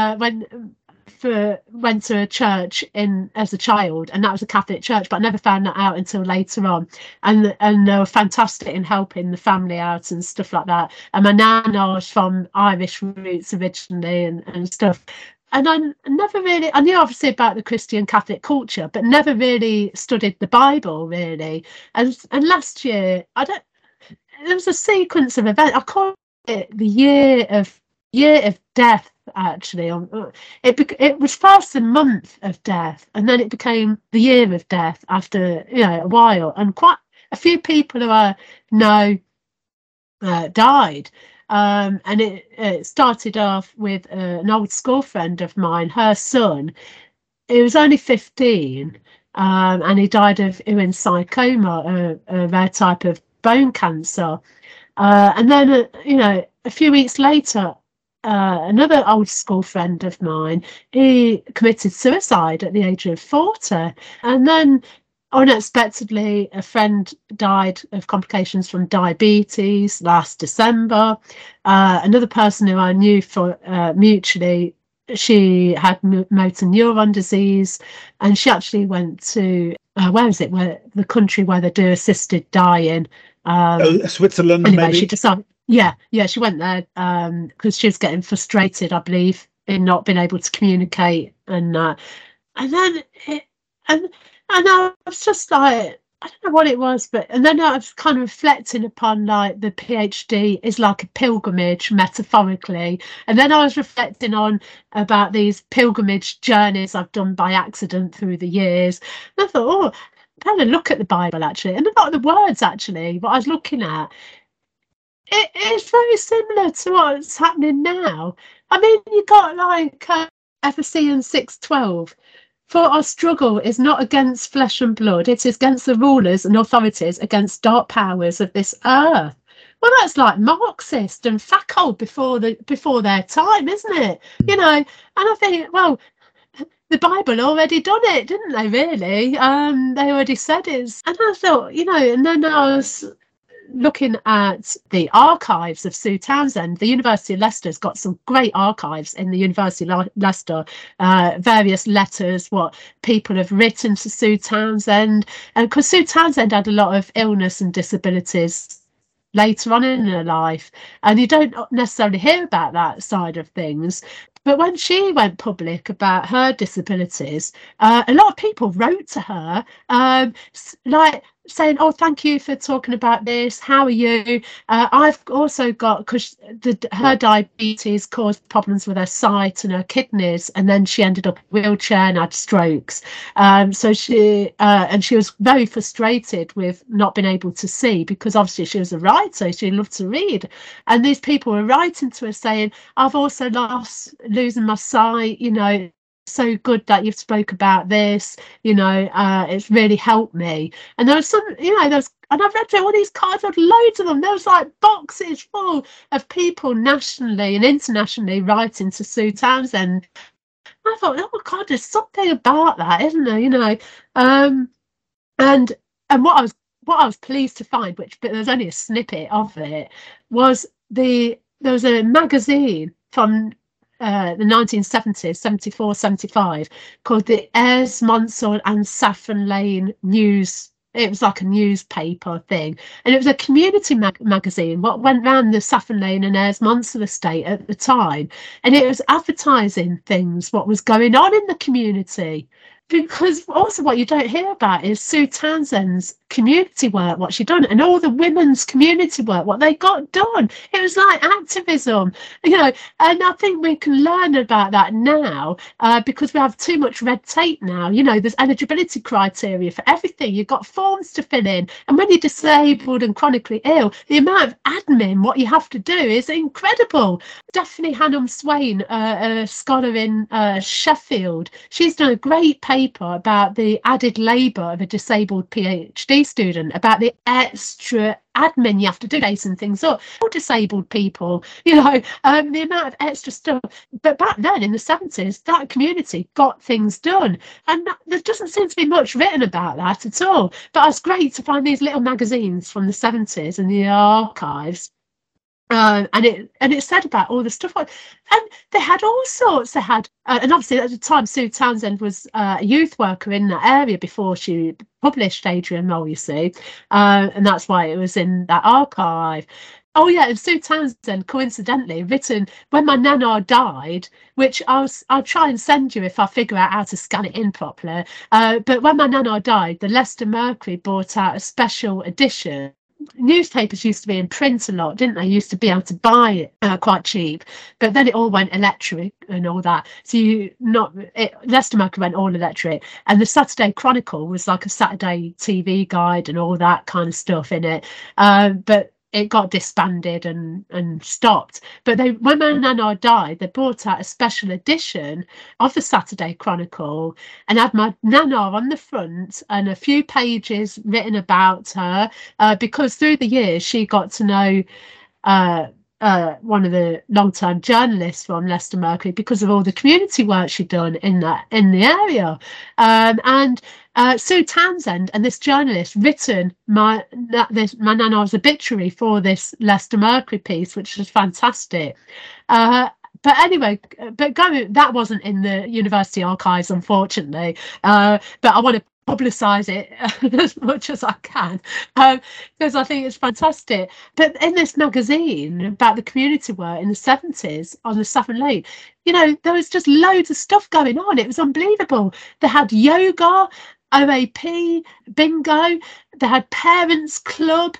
Speaker 2: a church as a child, and that was a Catholic church, but I never found that out until later on. And they were fantastic in helping the family out and stuff like that. And my nana was from Irish roots originally and stuff. And I knew obviously about the Christian Catholic culture, but never really studied the Bible really. And last year, there was a sequence of events. I call it the year of death. Actually, it was first the month of death, and then it became the year of death after a while, and quite a few people who I know died. And it started off with an old school friend of mine. Her son, he was only 15, and he died of Ewing sarcoma, a rare type of bone cancer. And then a few weeks later, another old school friend of mine, he committed suicide at the age of 40. And then unexpectedly, a friend died of complications from diabetes last December. Another person who I knew for mutually, she had motor neuron disease, and she actually went to where the country where they do assisted dying.
Speaker 1: Switzerland,
Speaker 2: anyway,
Speaker 1: maybe.
Speaker 2: She decided. Yeah, she went there because she was getting frustrated, I believe, in not being able to communicate, and then I was just like, I don't know what it was, and then I was kind of reflecting upon like the PhD is like a pilgrimage metaphorically, and then I was reflecting on about these pilgrimage journeys I've done by accident through the years, and I thought, I better look at the Bible actually, and a lot of the words actually, what I was looking at. It's very similar to what's happening now. I mean, you got like Ephesians 6:12. For our struggle is not against flesh and blood; it is against the rulers and authorities, against dark powers of this earth. Well, that's like Marxist and Foucault before their time, isn't it? And I think, well, the Bible already done it, didn't they? Really, they already said it. And I thought, and then I was looking at the archives of Sue Townsend. The University of Leicester's got some great archives in the University of Leicester, various letters, what people have written to Sue Townsend, and because Sue Townsend had a lot of illness and disabilities later on in her life, and you don't necessarily hear about that side of things. But when she went public about her disabilities, a lot of people wrote to her, like, saying, "Oh, thank you for talking about this. How are you?" I've also got, because her diabetes caused problems with her sight and her kidneys, and then she ended up in a wheelchair and had strokes. So she was very frustrated with not being able to see, because obviously she was a writer, she loved to read, and these people were writing to her saying, "I've also losing my sight, so good that you've spoke about this, it's really helped me." And there was some, and I've read through all these cards, I had loads of them. There was like boxes full of people nationally and internationally writing to Sue Townsend. I thought, oh God, there's something about that, isn't there? And what I was pleased to find, but there's only a snippet of it, was there was a magazine from the 1970s, 74, 75, called the Ayres, Monsor and Saffron Lane News. It was like a newspaper thing, and it was a community magazine what went round the Saffron Lane and Ayres Monsor estate at the time, and it was advertising things, what was going on in the community. Because also what you don't hear about is Sue Townsend's community work, what she done, and all the women's community work, what they got done. It was like activism, and I think we can learn about that now, because we have too much red tape now. There's eligibility criteria for everything. You've got forms to fill in, and when you're disabled and chronically ill, the amount of admin what you have to do is incredible. Daphne Hannum Swain, a scholar in Sheffield, she's done a great paper about the added labour of a disabled PhD student, about the extra admin you have to do chasing things up for disabled people, the amount of extra stuff. But back then in the 70s, that community got things done, and there doesn't seem to be much written about that at all. But it's great to find these little magazines from the 70s in the archives. And it said about all the stuff, and they had all sorts. They had, and obviously at the time, Sue Townsend was a youth worker in that area before she published Adrian Mole, you see, and that's why it was in that archive. Oh yeah, and Sue Townsend coincidentally written When My Nana Died, which I'll try and send you if I figure out how to scan it in properly. But When My Nana Died, the Leicester Mercury brought out a special edition. Newspapers used to be in print a lot, didn't they? Used to be able to buy it quite cheap, but then it all went electric and all that. So Leicester Mercury went all electric, and the Saturday Chronicle was like a Saturday TV guide and all that kind of stuff in it. But it got disbanded and stopped. But when my nana died, they brought out a special edition of the Saturday Chronicle and had my nana on the front and a few pages written about her, because through the years she got to know one of the long-term journalists from Leicester Mercury because of all the community work she'd done in the area, and Sue Townsend and this journalist written my nana's obituary for this Leicester Mercury piece, which was fantastic. But anyway, that wasn't in the university archives, unfortunately. But I want to publicise it as much as I can, because I think it's fantastic. But in this magazine about the community work in the 70s on the Saffron Lane, there was just loads of stuff going on. It was unbelievable. They had yoga, OAP, bingo, they had parents club,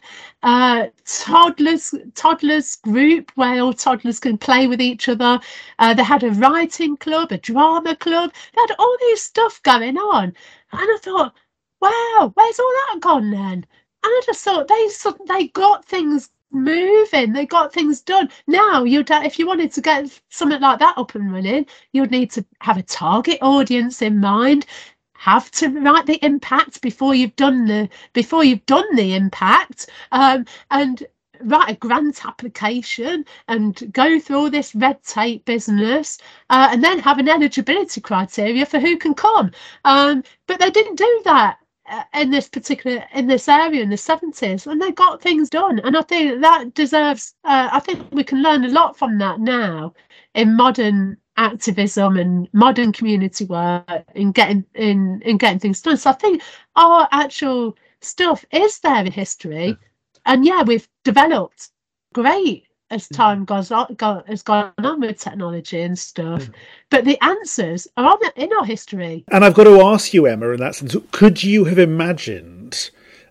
Speaker 2: toddlers group where all toddlers can play with each other. They had a writing club, a drama club. They had all these stuff going on, and I thought, wow, where's all that gone then? And I just thought they got things moving, they got things done. Now if you wanted to get something like that up and running, you'd need to have a target audience in mind, have to write the impact before you've done the impact, and write a grant application and go through all this red tape business, and then have an eligibility criteria for who can come. But they didn't do that in this area in the 70s, and they got things done. And I think that deserves, I think we can learn a lot from that now in modern activism and modern community work in getting things done. So I think our actual stuff is there in history, and we've developed great as time has gone on with technology and stuff, but the answers are in our history.
Speaker 1: And I've got to ask you, Emma, in that sense, could you have imagined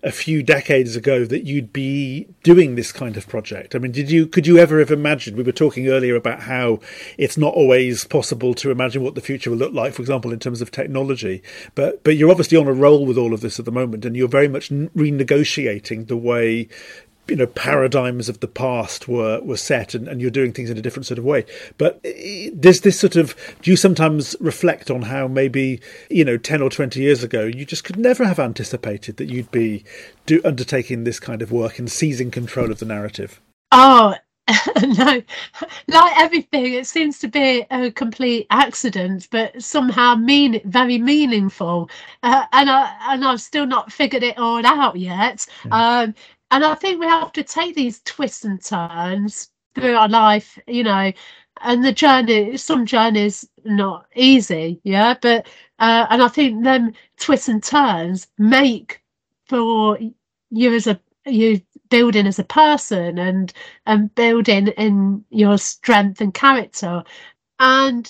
Speaker 1: a few decades ago that you'd be doing this kind of project? I mean, could you ever have imagined? We were talking earlier about how it's not always possible to imagine what the future will look like, for example, in terms of technology. But you're obviously on a roll with all of this at the moment, and you're very much renegotiating the way paradigms of the past were set, and you're doing things in a different sort of way. But there's this sort of, do you sometimes reflect on how maybe 10 or 20 years ago you just could never have anticipated that you'd be undertaking this kind of work and seizing control of the narrative?
Speaker 2: Oh no, like everything, it seems to be a complete accident, but somehow very meaningful, and I've still not figured it all out yet. And I think we have to take these twists and turns through our life, and the journey, some journeys not easy, but and I think them twists and turns make for you building as a person and building in your strength and character. And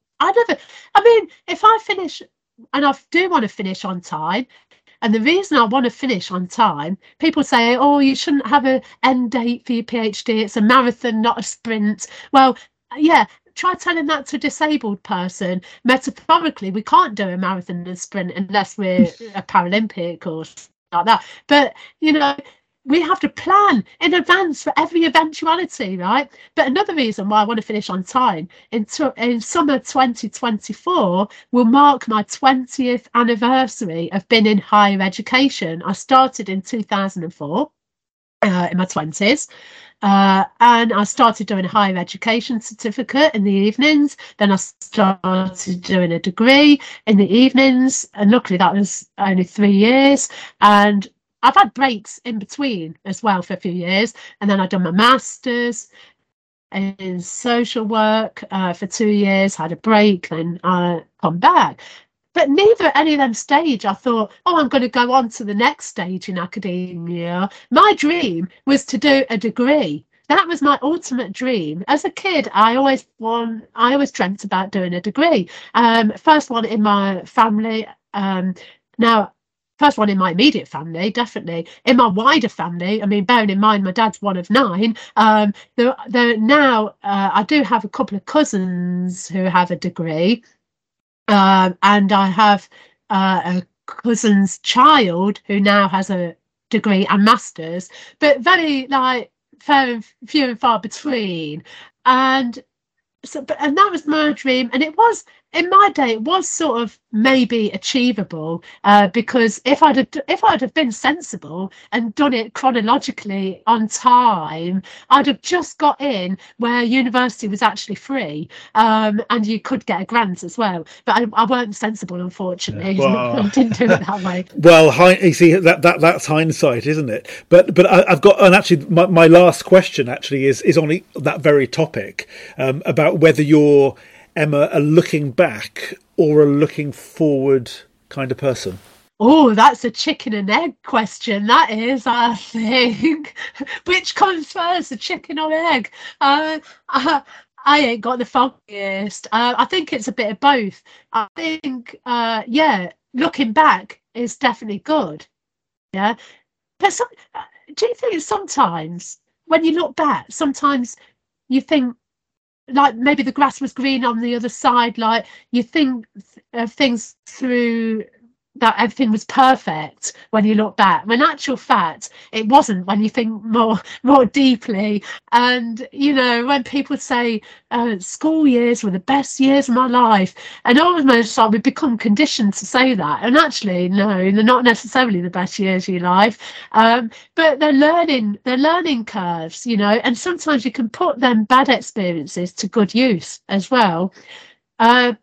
Speaker 2: if I finish, and I do want to finish on time. And the reason I want to finish on time, people say, oh, you shouldn't have an end date for your PhD. It's a marathon, not a sprint. Well, yeah, try telling that to a disabled person. Metaphorically, we can't do a marathon and a sprint unless we're a Paralympic or something like that. But, we have to plan in advance for every eventuality, right? But another reason why I want to finish on time, in summer 2024 will mark my 20th anniversary of being in higher education. I started in 2004 in my 20s. And I started doing a higher education certificate in the evenings. Then I started doing a degree in the evenings. And luckily that was only 3 years. And I've had breaks in between as well for a few years. And then I've done my master's in social work for 2 years, had a break, then I come back. But neither at any of them stage I thought, I'm going to go on to the next stage in academia. My dream was to do a degree. That was my ultimate dream. As a kid, I always dreamt about doing a degree. First one in my family. First one in my immediate family, definitely. In my wider family, bearing in mind my dad's one of 9, I do have a couple of cousins who have a degree, and I have a cousin's child who now has a degree and masters, but very few and far between. And that was my dream, and it was, in my day, it was sort of maybe achievable, because if I'd have been sensible and done it chronologically on time, I'd have just got in where university was actually free, and you could get a grant as well. But I weren't sensible, unfortunately. Well, I didn't do it that way.
Speaker 1: Well, you see, that's hindsight, isn't it? But I've got, and actually my last question actually is on that very topic, about whether you're, Emma, a looking back or a looking forward kind of person?
Speaker 2: Oh, that's a chicken and egg question. That is, I think. Which comes first, the chicken or egg? I ain't got the foggiest. I think it's a bit of both. I think, looking back is definitely good. Yeah. But do you think sometimes when you look back, sometimes you think, like, maybe the grass was green on the other side, like you think of things through that everything was perfect when you look back, when in actual fact it wasn't, when you think more deeply. And when people say school years were the best years of my life, and almost like we become conditioned to say that, and actually no, they're not necessarily the best years of your life, but they're learning curves, and sometimes you can put them bad experiences to good use as well. But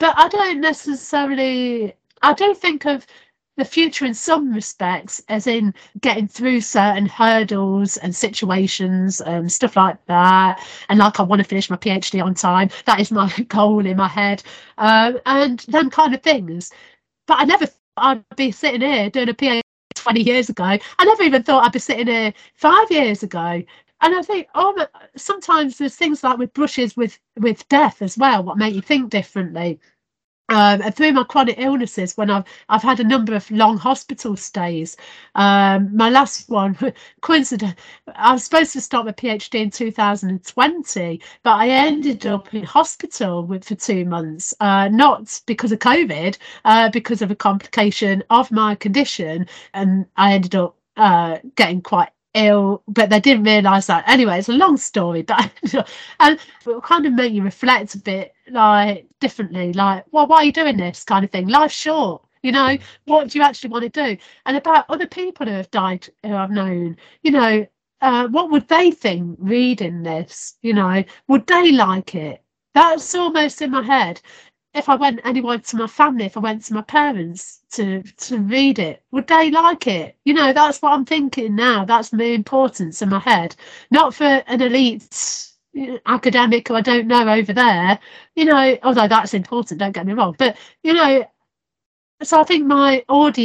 Speaker 2: I do think of the future in some respects as in getting through certain hurdles and situations and stuff like that. And I want to finish my PhD on time. That is my goal in my head. And them kind of things. But I never thought I'd be sitting here doing a PhD 20 years ago. I never even thought I'd be sitting here 5 years ago. And I think, sometimes there's things like with brushes with death as well, what make you think differently. And through my chronic illnesses, when I've had a number of long hospital stays, my last one, coincident, I was supposed to start my PhD in 2020, but I ended up in hospital for 2 months, not because of COVID, because of a complication of my condition, and I ended up getting quite ill, but they didn't realise that. Anyway, it's a long story, but and it kind of made you reflect a bit, like, differently, like, well, why are you doing this kind of thing? Life's short, you know. What do you actually want to do? And about other people who have died, who I've known, you know, what would they think reading this? You know, would they like it? That's almost in my head. If I went anywhere to my family, if I went to my parents to read it, would they like it? You know, that's what I'm thinking now. That's the importance in my head, not for an elite academic who I don't know over there, you know, although that's important, don't get me wrong. But, you know, so I think my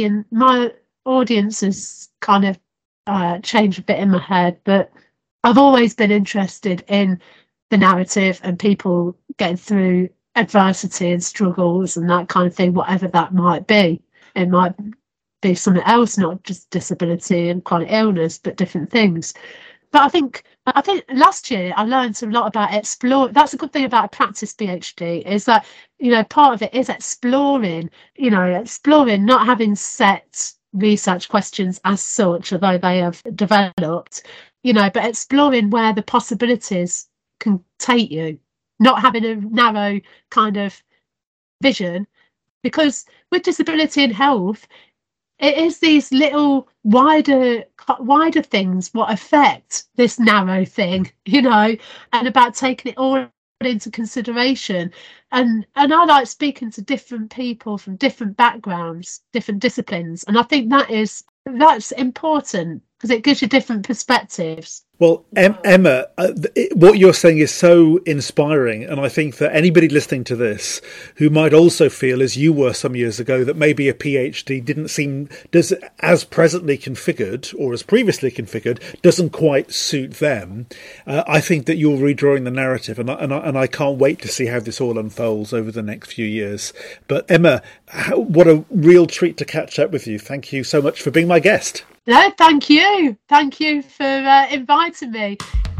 Speaker 2: audience has kind of changed a bit in my head, but I've always been interested in the narrative and people getting through adversity and struggles and that kind of thing, whatever that might be. It might be something else, not just disability and chronic illness, but different things. But I think last year I learned a lot about explore. That's a good thing about a practice PhD, is that, you know, part of it is exploring, not having set research questions as such, although they have developed, you know, but exploring where the possibilities can take you, not having a narrow kind of vision, because with disability and health, it is these little wider things what affect this narrow thing, you know, and about taking it all into consideration. And I like speaking to different people from different backgrounds, different disciplines, and I think that's important because it gives you different perspectives.
Speaker 1: Well, Emma, what you're saying is so inspiring. And I think that anybody listening to this who might also feel, as you were some years ago, that maybe a PhD as presently configured or as previously configured, doesn't quite suit them. I think that you're redrawing the narrative, and I can't wait to see how this all unfolds over the next few years. But Emma, what a real treat to catch up with you. Thank you so much for being my guest.
Speaker 2: No, thank you. Thank you for inviting me.